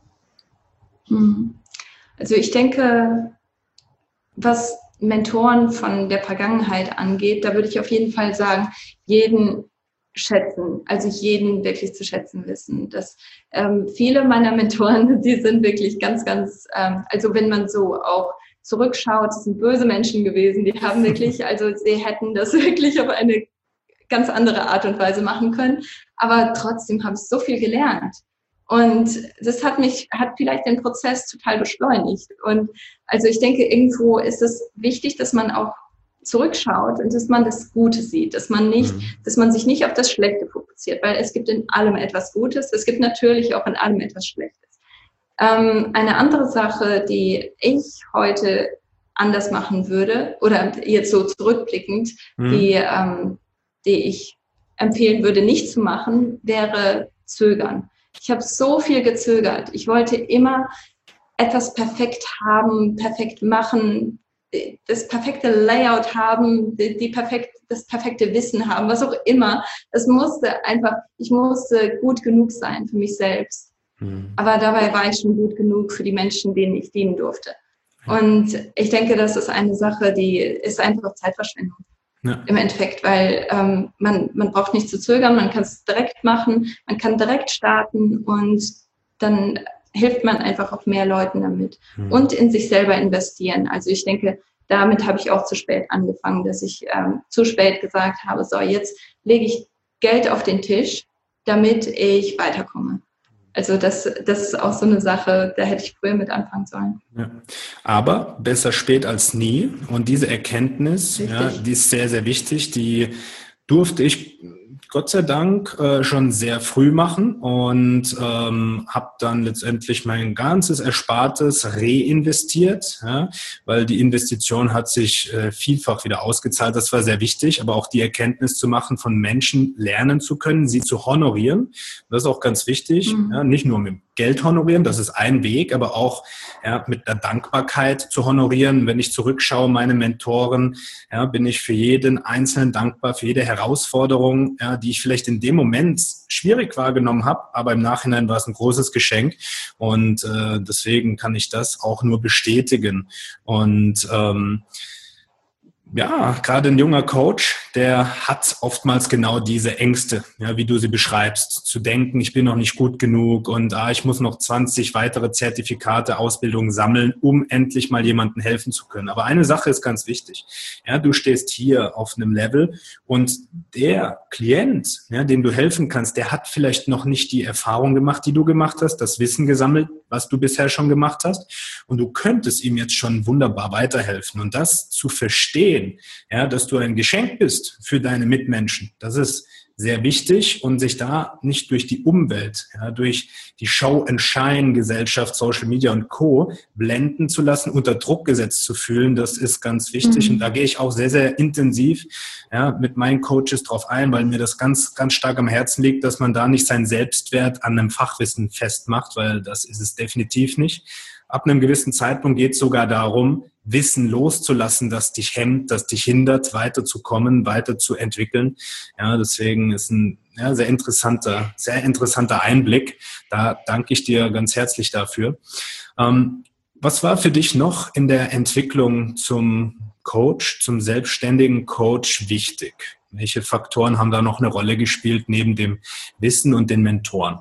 Also ich denke, was Mentoren von der Vergangenheit angeht, da würde ich auf jeden Fall sagen, jeden schätzen, also jeden wirklich zu schätzen wissen. Dass viele meiner Mentoren, die sind wirklich also wenn man so auch zurückschaut, das sind böse Menschen gewesen, die haben wirklich, also sie hätten das wirklich auf eine ganz andere Art und Weise machen können, aber trotzdem habe ich so viel gelernt. Und das hat vielleicht den Prozess total beschleunigt. Und also ich denke, irgendwo ist es wichtig, dass man auch zurückschaut und dass man das Gute sieht, dass man sich nicht auf das Schlechte fokussiert, weil es gibt in allem etwas Gutes. Es gibt natürlich auch in allem etwas Schlechtes. Eine andere Sache, die ich heute anders machen würde, oder jetzt so zurückblickend, die ich empfehlen würde, nicht zu machen, wäre zögern. Ich habe so viel gezögert. Ich wollte immer etwas perfekt haben, perfekt machen, das perfekte Layout haben, das perfekte Wissen haben, was auch immer. Ich musste gut genug sein für mich selbst. Aber dabei war ich schon gut genug für die Menschen, denen ich dienen durfte. Und ich denke, das ist eine Sache, die ist einfach Zeitverschwendung. Ja. Im Endeffekt, weil man braucht nicht zu zögern, man kann es direkt machen, man kann direkt starten und dann hilft man einfach auch mehr Leuten damit und in sich selber investieren. Also ich denke, damit habe ich auch zu spät angefangen, dass ich zu spät gesagt habe, so jetzt lege ich Geld auf den Tisch, damit ich weiterkomme. Also das ist auch so eine Sache, da hätte ich früher mit anfangen sollen. Ja. Aber besser spät als nie. Und diese Erkenntnis, ja, die ist sehr, sehr wichtig. Die durfte ich Gott sei Dank schon sehr früh machen und habe dann letztendlich mein ganzes Erspartes reinvestiert, ja, weil die Investition hat sich vielfach wieder ausgezahlt. Das war sehr wichtig, aber auch die Erkenntnis zu machen, von Menschen lernen zu können, sie zu honorieren. Das ist auch ganz wichtig, ja, nicht nur mit Geld honorieren, das ist ein Weg, aber auch mit der Dankbarkeit zu honorieren. Wenn ich zurückschaue, meine Mentoren, bin ich für jeden Einzelnen dankbar, für jede Herausforderung, die ich vielleicht in dem Moment schwierig wahrgenommen habe, aber im Nachhinein war es ein großes Geschenk und deswegen kann ich das auch nur bestätigen. Und gerade ein junger Coach, der hat oftmals genau diese Ängste, ja, wie du sie beschreibst, zu denken, ich bin noch nicht gut genug und ich muss noch 20 weitere Zertifikate, Ausbildungen sammeln, um endlich mal jemandem helfen zu können. Aber eine Sache ist ganz wichtig. Ja, du stehst hier auf einem Level und der Klient, ja, dem du helfen kannst, der hat vielleicht noch nicht die Erfahrung gemacht, die du gemacht hast, das Wissen gesammelt, was du bisher schon gemacht hast. Und du könntest ihm jetzt schon wunderbar weiterhelfen. Und das zu verstehen, ja, dass du ein Geschenk bist für deine Mitmenschen, das ist sehr wichtig und sich da nicht durch die Umwelt, ja, durch die Show-and-Shine-Gesellschaft, Social Media und Co. blenden zu lassen, unter Druck gesetzt zu fühlen, das ist ganz wichtig. Und da gehe ich auch sehr, sehr intensiv mit meinen Coaches drauf ein, weil mir das ganz, ganz stark am Herzen liegt, dass man da nicht seinen Selbstwert an einem Fachwissen festmacht, weil das ist es definitiv nicht. Ab einem gewissen Zeitpunkt geht es sogar darum, Wissen loszulassen, das dich hemmt, das dich hindert, weiterzukommen, weiterzuentwickeln. Ja, deswegen ist ein sehr interessanter Einblick. Da danke ich dir ganz herzlich dafür. Was war für dich noch in der Entwicklung zum Coach, zum selbstständigen Coach wichtig? Welche Faktoren haben da noch eine Rolle gespielt neben dem Wissen und den Mentoren?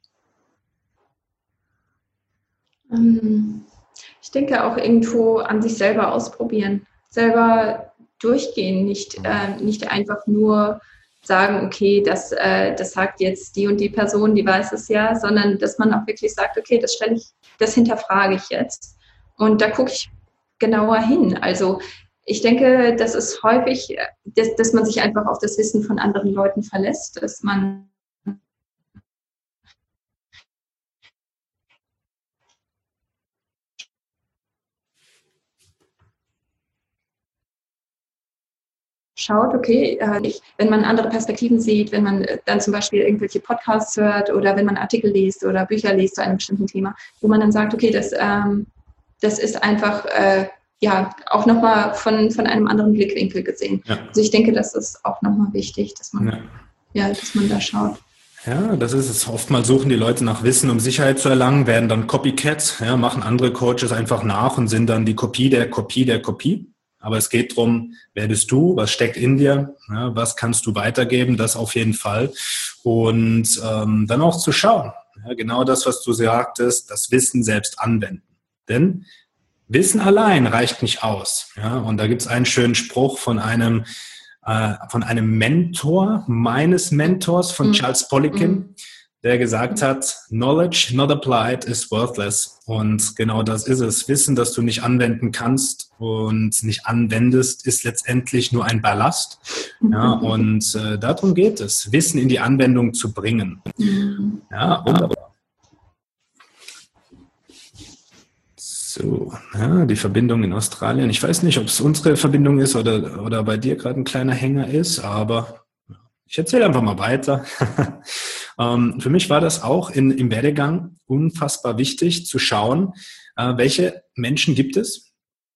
Ich denke auch irgendwo an sich selber ausprobieren, selber durchgehen, nicht einfach nur sagen, okay, das sagt jetzt die und die Person, die weiß es ja, sondern dass man auch wirklich sagt, okay, das hinterfrage ich jetzt und da gucke ich genauer hin. Also ich denke, das ist häufig, dass man sich einfach auf das Wissen von anderen Leuten verlässt, dass man schaut, okay, wenn man andere Perspektiven sieht, wenn man dann zum Beispiel irgendwelche Podcasts hört oder wenn man Artikel liest oder Bücher liest zu einem bestimmten Thema, wo man dann sagt, okay, das ist einfach auch nochmal von einem anderen Blickwinkel gesehen. Ja. Also ich denke, das ist auch nochmal wichtig, dass man da schaut. Ja, das ist es. Oftmals suchen die Leute nach Wissen, um Sicherheit zu erlangen, werden dann Copycats, machen andere Coaches einfach nach und sind dann die Kopie der Kopie der Kopie. Aber es geht darum, wer bist du, was steckt in dir, was kannst du weitergeben, das auf jeden Fall. Und dann auch zu schauen, genau das, was du sagtest, das Wissen selbst anwenden. Denn Wissen allein reicht nicht aus. Und da gibt es einen schönen Spruch von einem Mentor, meines Mentors, von Charles Poliquin, der gesagt hat, Knowledge not applied is worthless. Und genau das ist es. Wissen, das du nicht anwenden kannst und nicht anwendest, ist letztendlich nur ein Ballast. Und darum geht es, Wissen in die Anwendung zu bringen. Ja, wunderbar. So, die Verbindung in Australien. Ich weiß nicht, ob es unsere Verbindung ist oder bei dir gerade ein kleiner Hänger ist, aber ich erzähle einfach mal weiter. Für mich war das auch im Werdegang unfassbar wichtig zu schauen, welche Menschen gibt es?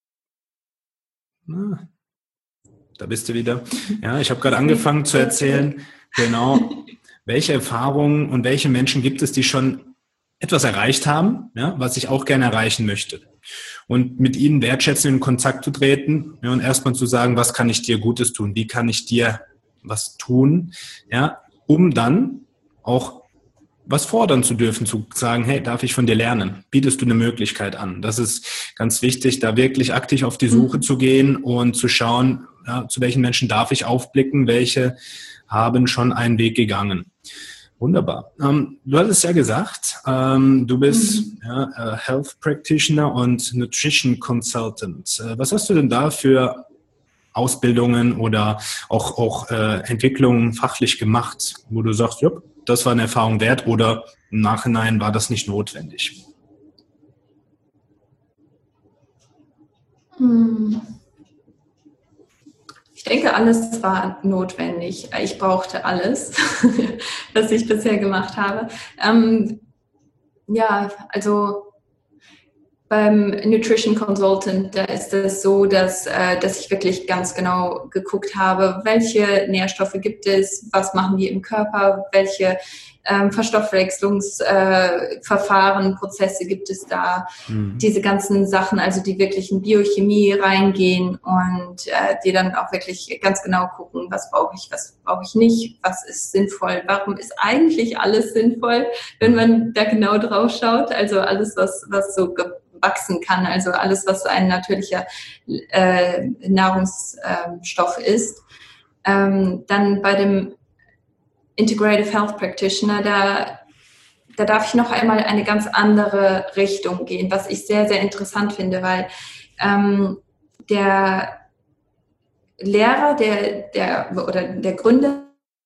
Da bist du wieder. Ja, ich habe gerade angefangen zu erzählen, genau, welche Erfahrungen und welche Menschen gibt es, die schon etwas erreicht haben, was ich auch gerne erreichen möchte. Und mit ihnen wertschätzend in Kontakt zu treten und erstmal zu sagen, was kann ich dir Gutes tun? Wie kann ich dir was tun? Um dann auch was fordern zu dürfen, zu sagen, hey, darf ich von dir lernen? Bietest du eine Möglichkeit an? Das ist ganz wichtig, da wirklich aktiv auf die Suche zu gehen und zu schauen, zu welchen Menschen darf ich aufblicken, welche haben schon einen Weg gegangen. Wunderbar. Du hattest ja gesagt, du bist Health Practitioner und Nutrition Consultant. Was hast du denn da für Ausbildungen oder auch Entwicklungen fachlich gemacht, wo du sagst, ja, das war eine Erfahrung wert oder im Nachhinein war das nicht notwendig? Ich denke, alles war notwendig. Ich brauchte alles, was ich bisher gemacht habe. Also beim Nutrition Consultant, da ist es so, dass ich wirklich ganz genau geguckt habe, welche Nährstoffe gibt es, was machen die im Körper, welche Verstoffwechslungsverfahren, Prozesse gibt es da, diese ganzen Sachen, also die wirklich in Biochemie reingehen und die dann auch wirklich ganz genau gucken, was brauche ich nicht, was ist sinnvoll, warum ist eigentlich alles sinnvoll, wenn man da genau drauf schaut, also alles, was so wachsen kann, also alles, was ein natürlicher Nahrungsstoff ist. Dann bei dem Integrative Health Practitioner, da darf ich noch einmal eine ganz andere Richtung gehen, was ich sehr, sehr interessant finde, weil der Lehrer, der Gründer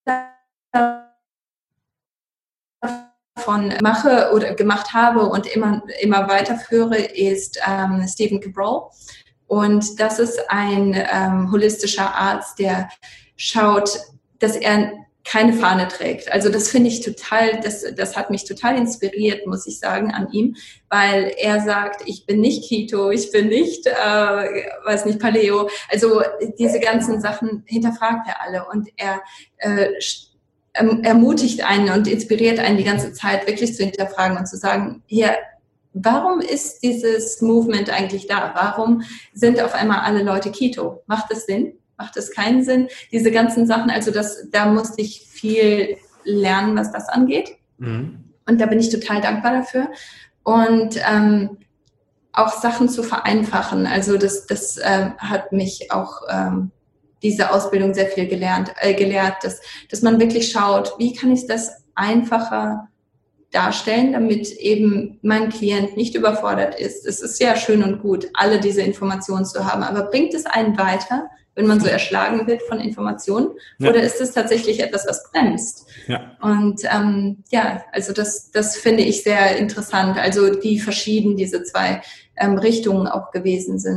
von mache oder gemacht habe und immer weiterführe, ist Stephen Cabral. Und das ist ein holistischer Arzt, der schaut, dass er keine Fahne trägt. Also das finde ich total, das hat mich total inspiriert, muss ich sagen, an ihm, weil er sagt, ich bin nicht Keto, ich bin nicht, Paleo. Also diese ganzen Sachen hinterfragt er alle und er ermutigt einen und inspiriert einen die ganze Zeit, wirklich zu hinterfragen und zu sagen, hier, warum ist dieses Movement eigentlich da? Warum sind auf einmal alle Leute Keto? Macht das Sinn? Macht es keinen Sinn? Diese ganzen Sachen, also da musste ich viel lernen, was das angeht. Und da bin ich total dankbar dafür. Und auch Sachen zu vereinfachen. Also das hat mich auch diese Ausbildung sehr viel gelehrt, dass man wirklich schaut, wie kann ich das einfacher darstellen, damit eben mein Klient nicht überfordert ist. Es ist ja schön und gut, alle diese Informationen zu haben, aber bringt es einen weiter, wenn man so erschlagen wird von Informationen? Ja. Oder ist es tatsächlich etwas, was bremst? Ja. Und also das finde ich sehr interessant, also wie verschieden diese zwei Richtungen auch gewesen sind.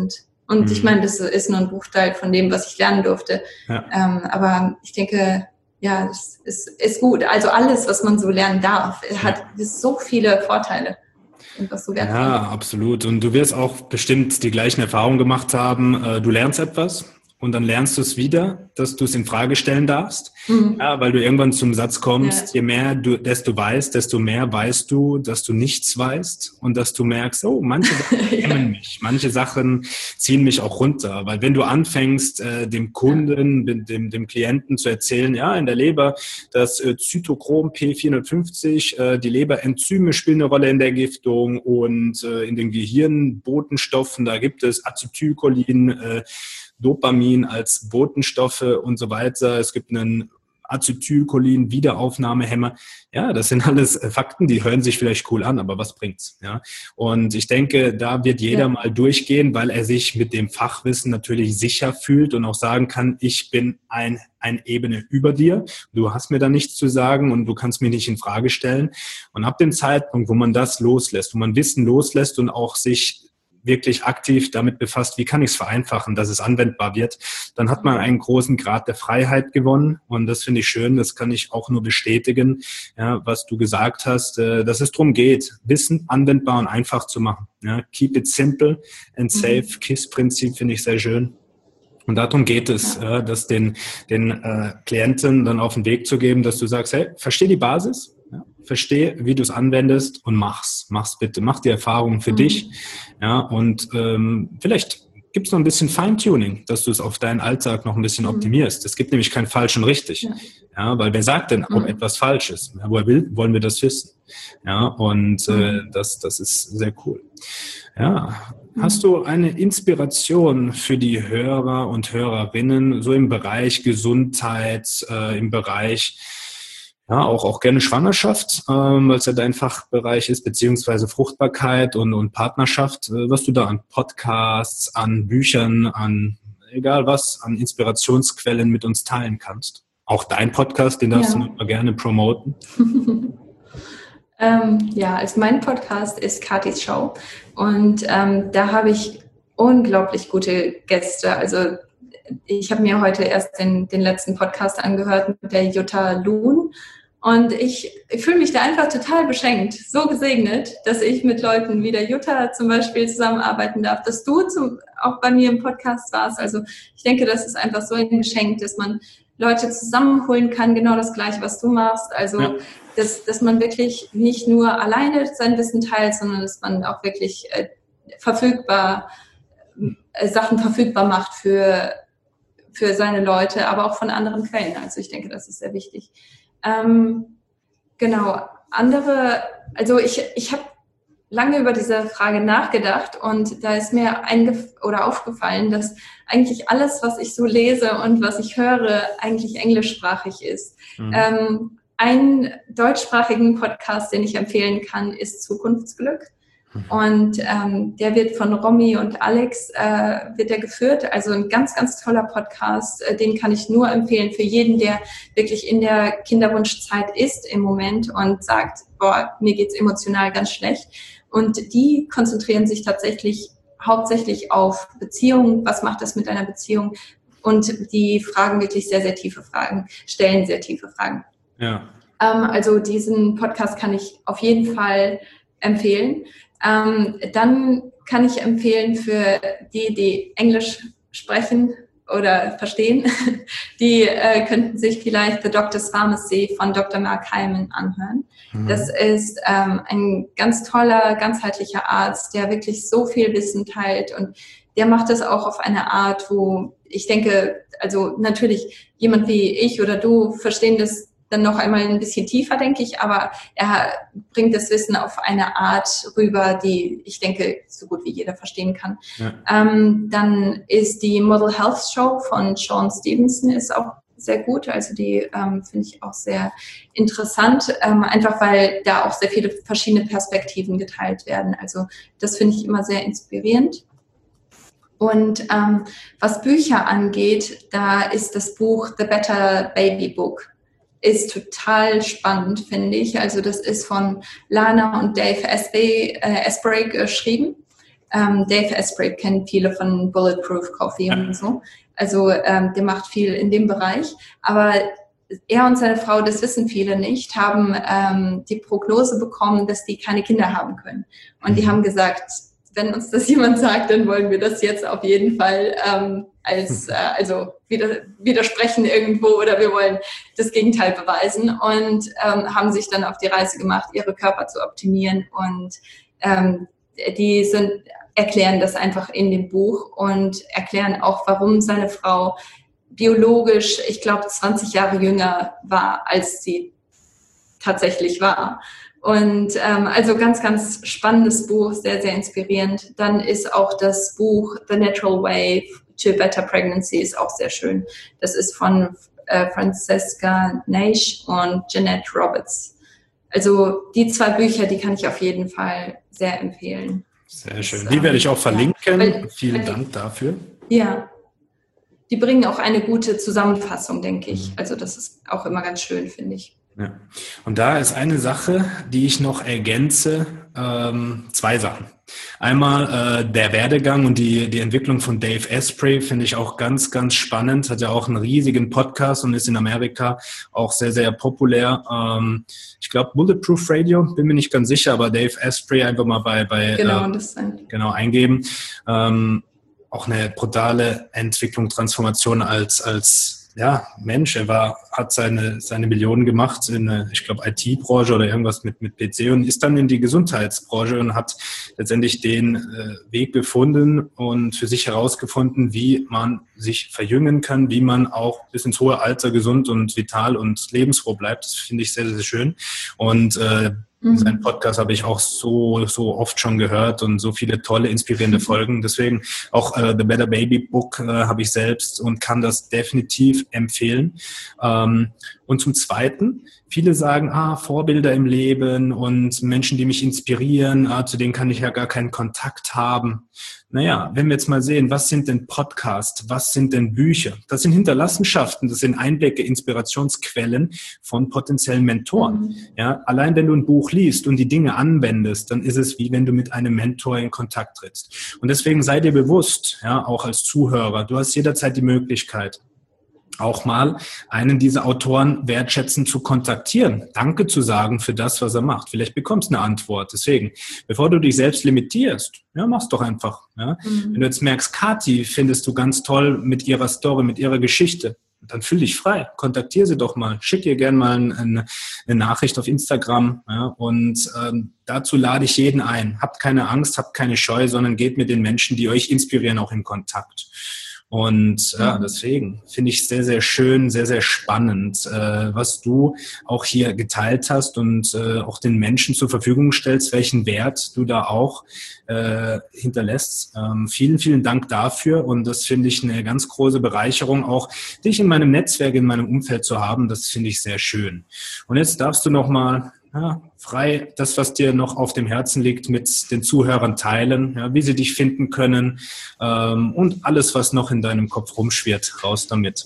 Und ich meine, das ist nur ein Bruchteil von dem, was ich lernen durfte. Ja. Aber ich denke, ja, das ist gut. Also alles, was man so lernen darf, hat so viele Vorteile. Und was so wertvoll. Ja, absolut. Und du wirst auch bestimmt die gleichen Erfahrungen gemacht haben. Du lernst etwas und dann lernst du es wieder, dass du es in Frage stellen darfst. Ja, weil du irgendwann zum Satz kommst, je mehr desto weißt, desto mehr weißt du, dass du nichts weißt und dass du merkst, oh, manche Sachen hemmen mich, manche Sachen ziehen mich auch runter. Weil wenn du anfängst, dem Kunden, dem Klienten zu erzählen, ja, in der Leber, das Zytochrom P450, die Leberenzyme spielen eine Rolle in der Giftung und in den Gehirnbotenstoffen, da gibt es Acetylcholin, Dopamin als Botenstoffe und so weiter. Es gibt einen Acetylcholin-Wiederaufnahmehemmer. Ja, das sind alles Fakten, die hören sich vielleicht cool an, aber was bringt's? Ja, und ich denke, da wird jeder mal durchgehen, weil er sich mit dem Fachwissen natürlich sicher fühlt und auch sagen kann, ich bin eine Ebene über dir. Du hast mir da nichts zu sagen und du kannst mich nicht in Frage stellen. Und ab dem Zeitpunkt, wo man das loslässt, wo man Wissen loslässt und auch sich wirklich aktiv damit befasst, wie kann ich es vereinfachen, dass es anwendbar wird, dann hat man einen großen Grad der Freiheit gewonnen und das finde ich schön, das kann ich auch nur bestätigen, ja, was du gesagt hast, dass es darum geht, Wissen anwendbar und einfach zu machen. Ja, keep it simple and safe, KISS-Prinzip finde ich sehr schön. Und darum geht es, das den Klienten dann auf den Weg zu geben, dass du sagst, hey, versteh die Basis, versteh, wie du es anwendest und mach's bitte, mach die Erfahrung für dich, ja, und vielleicht gibt's noch ein bisschen Feintuning, dass du es auf deinen Alltag noch ein bisschen optimierst. Es gibt nämlich kein falsch und richtig, ja, weil wer sagt denn, ob etwas falsch ist? Ja, woher wollen wir das wissen? Ja, und das ist sehr cool. Ja, hast du eine Inspiration für die Hörer und Hörerinnen, so im Bereich Gesundheit, im Bereich, ja, auch gerne Schwangerschaft, weil es ja dein Fachbereich ist, beziehungsweise Fruchtbarkeit und Partnerschaft, was du da an Podcasts, an Büchern, an egal was, an Inspirationsquellen mit uns teilen kannst? Auch dein Podcast, den darfst du immer gerne promoten. Also mein Podcast ist Katis Show und da habe ich unglaublich gute Gäste. Also ich habe mir heute erst den letzten Podcast angehört mit der Jutta Luhn und ich fühle mich da einfach total beschenkt, so gesegnet, dass ich mit Leuten wie der Jutta zum Beispiel zusammenarbeiten darf, dass du auch bei mir im Podcast warst. Also ich denke, das ist einfach so ein Geschenk, dass man Leute zusammenholen kann, genau das Gleiche, was du machst. Also dass man wirklich nicht nur alleine sein Wissen teilt, sondern dass man auch wirklich Sachen verfügbar macht für seine Leute, aber auch von anderen Quellen. Also ich denke, das ist sehr wichtig. Genau, ich habe lange über diese Frage nachgedacht und da ist mir aufgefallen, dass eigentlich alles, was ich so lese und was ich höre, eigentlich englischsprachig ist. Einen deutschsprachigen Podcast, den ich empfehlen kann, ist Zukunftsglück. Und der wird von Romy und Alex wird der geführt. Also ein ganz, ganz toller Podcast. Den kann ich nur empfehlen für jeden, der wirklich in der Kinderwunschzeit ist im Moment und sagt, boah, mir geht's emotional ganz schlecht. Und die konzentrieren sich tatsächlich hauptsächlich auf Beziehungen. Was macht das mit einer Beziehung? Und die fragen wirklich sehr, sehr tiefe Fragen, stellen sehr tiefe Fragen. Ja. Also diesen Podcast kann ich auf jeden Fall empfehlen. Dann kann ich empfehlen für die Englisch sprechen oder verstehen, die könnten sich vielleicht The Doctor's Pharmacy von Dr. Mark Hyman anhören. Das ist ein ganz toller, ganzheitlicher Arzt, der wirklich so viel Wissen teilt und der macht das auch auf eine Art, wo ich denke, also natürlich jemand wie ich oder du verstehen das dann noch einmal ein bisschen tiefer, denke ich, aber er bringt das Wissen auf eine Art rüber, die ich denke, so gut wie jeder verstehen kann. Ja. Dann ist die Model Health Show von Sean Stevenson ist auch sehr gut, also die finde ich auch sehr interessant, einfach weil da auch sehr viele verschiedene Perspektiven geteilt werden. Also das finde ich immer sehr inspirierend. Und was Bücher angeht, da ist das Buch The Better Baby Book. Ist total spannend, finde ich. Also das ist von Lana und Dave Asprey geschrieben. Dave Asprey kennen viele von Bulletproof Coffee und so. Also der macht viel in dem Bereich. Aber er und seine Frau, das wissen viele nicht, haben die Prognose bekommen, dass die keine Kinder haben können. Und die haben gesagt, wenn uns das jemand sagt, dann wollen wir das jetzt auf jeden Fall widersprechen irgendwo oder wir wollen das Gegenteil beweisen und haben sich dann auf die Reise gemacht, ihre Körper zu optimieren und erklären das einfach in dem Buch und erklären auch, warum seine Frau biologisch, ich glaube, 20 Jahre jünger war, als sie tatsächlich war. Und also ganz, ganz spannendes Buch, sehr, sehr inspirierend. Dann ist auch das Buch The Natural Way to Better Pregnancy ist auch sehr schön. Das ist von Francesca Naish und Jeanette Roberts. Also die 2 Bücher, die kann ich auf jeden Fall sehr empfehlen. Sehr schön. Die werde ich auch verlinken. Ja, Vielen Dank dafür. Ja, die bringen auch eine gute Zusammenfassung, denke ich. Also das ist auch immer ganz schön, finde ich. Ja. Und da ist eine Sache, die ich noch ergänze, 2 Sachen. Einmal der Werdegang und die Entwicklung von Dave Asprey finde ich auch ganz, ganz spannend. Hat ja auch einen riesigen Podcast und ist in Amerika auch sehr, sehr populär. Ich glaube Bulletproof Radio, bin mir nicht ganz sicher, aber Dave Asprey einfach mal bei genau eingeben. Auch eine brutale Entwicklung, Transformation als Mensch. Er hat seine Millionen gemacht in, ich glaube, IT-Branche oder irgendwas mit PC und ist dann in die Gesundheitsbranche und hat letztendlich den Weg gefunden und für sich herausgefunden, wie man sich verjüngen kann, wie man auch bis ins hohe Alter gesund und vital und lebensfroh bleibt. Das finde ich sehr, sehr schön. Und seinen Podcast habe ich auch so oft schon gehört und so viele tolle, inspirierende Folgen. Deswegen auch The Better Baby Book habe ich selbst und kann das definitiv empfehlen. Und zum Zweiten, viele sagen, Vorbilder im Leben und Menschen, die mich inspirieren, zu denen kann ich ja gar keinen Kontakt haben. Naja, wenn wir jetzt mal sehen, was sind denn Podcasts, was sind denn Bücher? Das sind Hinterlassenschaften, das sind Einblicke, Inspirationsquellen von potenziellen Mentoren. Ja, allein wenn du ein Buch liest und die Dinge anwendest, dann ist es wie wenn du mit einem Mentor in Kontakt trittst. Und deswegen sei dir bewusst, ja, auch als Zuhörer, du hast jederzeit die Möglichkeit, auch mal einen dieser Autoren wertschätzend zu kontaktieren, Danke zu sagen für das, was er macht. Vielleicht bekommst du eine Antwort. Deswegen, bevor du dich selbst limitierst, ja, mach's doch einfach. Ja. Wenn du jetzt merkst, Kathi findest du ganz toll mit ihrer Story, mit ihrer Geschichte, dann fühl dich frei. Kontaktiere sie doch mal. Schick ihr gerne mal eine Nachricht auf Instagram. Ja, und dazu lade ich jeden ein. Habt keine Angst, habt keine Scheu, sondern geht mit den Menschen, die euch inspirieren, auch in Kontakt. Und deswegen finde ich sehr, sehr schön, sehr, sehr spannend, was du auch hier geteilt hast und auch den Menschen zur Verfügung stellst, welchen Wert du da auch hinterlässt. Vielen, vielen Dank dafür und das finde ich eine ganz große Bereicherung, auch dich in meinem Netzwerk, in meinem Umfeld zu haben. Das finde ich sehr schön. Und jetzt darfst du nochmal frei das, was dir noch auf dem Herzen liegt, mit den Zuhörern teilen, ja, wie sie dich finden können und alles, was noch in deinem Kopf rumschwirrt, raus damit.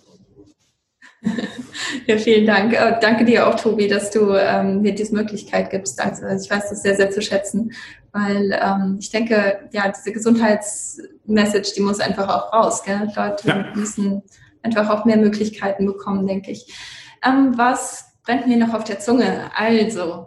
Ja, vielen Dank. Danke dir auch, Tobi, dass du mir diese Möglichkeit gibst. Also ich weiß das sehr, sehr zu schätzen, weil ich denke, ja, diese Gesundheitsmessage, die muss einfach auch raus. Gell? Leute müssen einfach auch mehr Möglichkeiten bekommen, denke ich. Was brennt mir noch auf der Zunge? Also,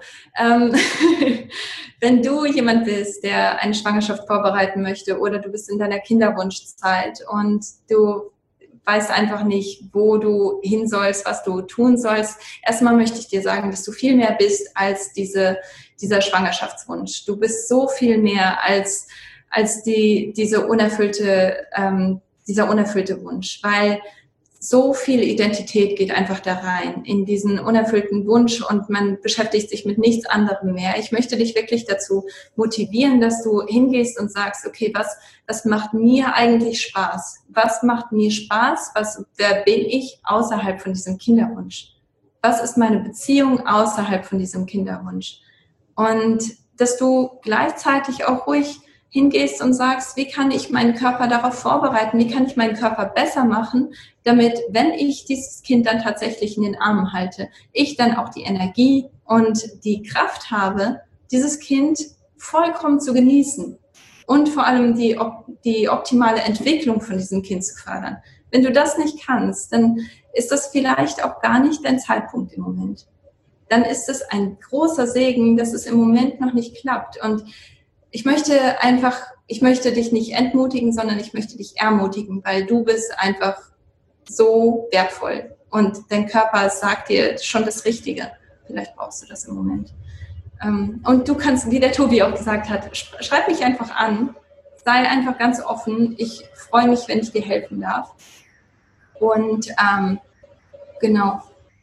wenn du jemand bist, der eine Schwangerschaft vorbereiten möchte oder du bist in deiner Kinderwunschzeit und du weißt einfach nicht, wo du hin sollst, was du tun sollst. Erstmal möchte ich dir sagen, dass du viel mehr bist als dieser Schwangerschaftswunsch. Du bist so viel mehr als dieser unerfüllte Wunsch, weil so viel Identität geht einfach da rein in diesen unerfüllten Wunsch und man beschäftigt sich mit nichts anderem mehr. Ich möchte dich wirklich dazu motivieren, dass du hingehst und sagst, okay, was macht mir eigentlich Spaß? Was macht mir Spaß? Wer bin ich außerhalb von diesem Kinderwunsch? Was ist meine Beziehung außerhalb von diesem Kinderwunsch? Und dass du gleichzeitig auch ruhig hingehst und sagst, wie kann ich meinen Körper darauf vorbereiten, wie kann ich meinen Körper besser machen, damit, wenn ich dieses Kind dann tatsächlich in den Armen halte, ich dann auch die Energie und die Kraft habe, dieses Kind vollkommen zu genießen. und vor allem die optimale Entwicklung von diesem Kind zu fördern. Wenn du das nicht kannst, dann ist das vielleicht auch gar nicht dein Zeitpunkt im Moment. Dann ist es ein großer Segen, dass es im Moment noch nicht klappt. Und ich möchte dich nicht entmutigen, sondern ich möchte dich ermutigen, weil du bist einfach so wertvoll. Und dein Körper sagt dir schon das Richtige. Vielleicht brauchst du das im Moment. Und du kannst, wie der Tobi auch gesagt hat, schreib mich einfach an. Sei einfach ganz offen. Ich freue mich, wenn ich dir helfen darf. Und genau.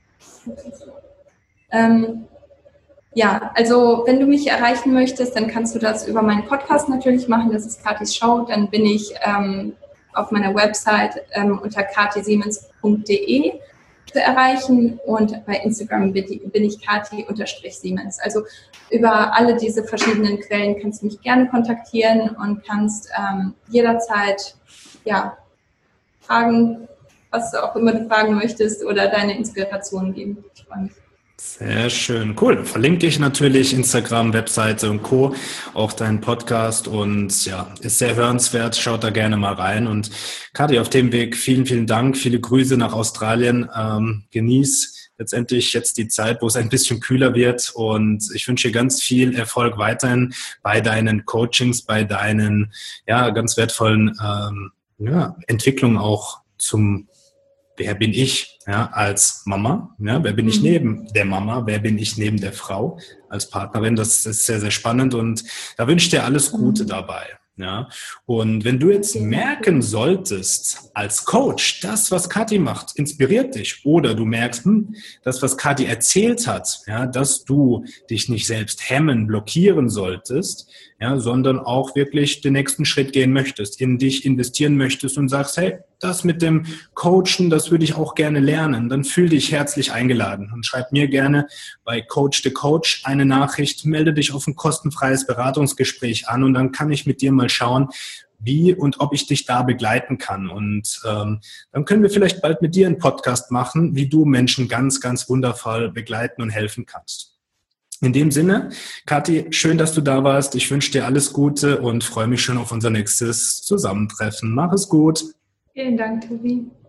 Ja, also wenn du mich erreichen möchtest, dann kannst du das über meinen Podcast natürlich machen. Das ist Katis Show. Dann bin ich auf meiner Website unter katisiemens.de zu erreichen und bei Instagram bin ich Kati_Siemens. Also über alle diese verschiedenen Quellen kannst du mich gerne kontaktieren und kannst jederzeit fragen, was auch immer du fragen möchtest oder deine Inspiration geben. Ich freue mich. Sehr schön, cool. Verlinke ich natürlich Instagram, Webseite und Co., auch deinen Podcast und ja, ist sehr hörenswert, schaut da gerne mal rein und Kati, auf dem Weg vielen, vielen Dank, viele Grüße nach Australien, genieß letztendlich jetzt die Zeit, wo es ein bisschen kühler wird und ich wünsche dir ganz viel Erfolg weiterhin bei deinen Coachings, bei deinen ganz wertvollen Entwicklungen auch zum wer bin ich als Mama? Ja, wer bin ich neben der Mama? Wer bin ich neben der Frau als Partnerin? Das ist sehr, sehr spannend und da wünsche ich dir alles Gute dabei. Ja, und wenn du jetzt merken solltest als Coach, das, was Kati macht, inspiriert dich oder du merkst, das, was Kati erzählt hat, dass du dich nicht selbst hemmen, blockieren solltest, sondern auch wirklich den nächsten Schritt gehen möchtest, in dich investieren möchtest und sagst, hey, das mit dem Coachen, das würde ich auch gerne lernen, dann fühl dich herzlich eingeladen und schreib mir gerne bei Coach the Coach eine Nachricht, melde dich auf ein kostenfreies Beratungsgespräch an und dann kann ich mit dir mal schauen, wie und ob ich dich da begleiten kann. Und dann können wir vielleicht bald mit dir einen Podcast machen, wie du Menschen ganz, ganz wundervoll begleiten und helfen kannst. In dem Sinne, Kati, schön, dass du da warst. Ich wünsche dir alles Gute und freue mich schon auf unser nächstes Zusammentreffen. Mach es gut. Vielen Dank, Tobi.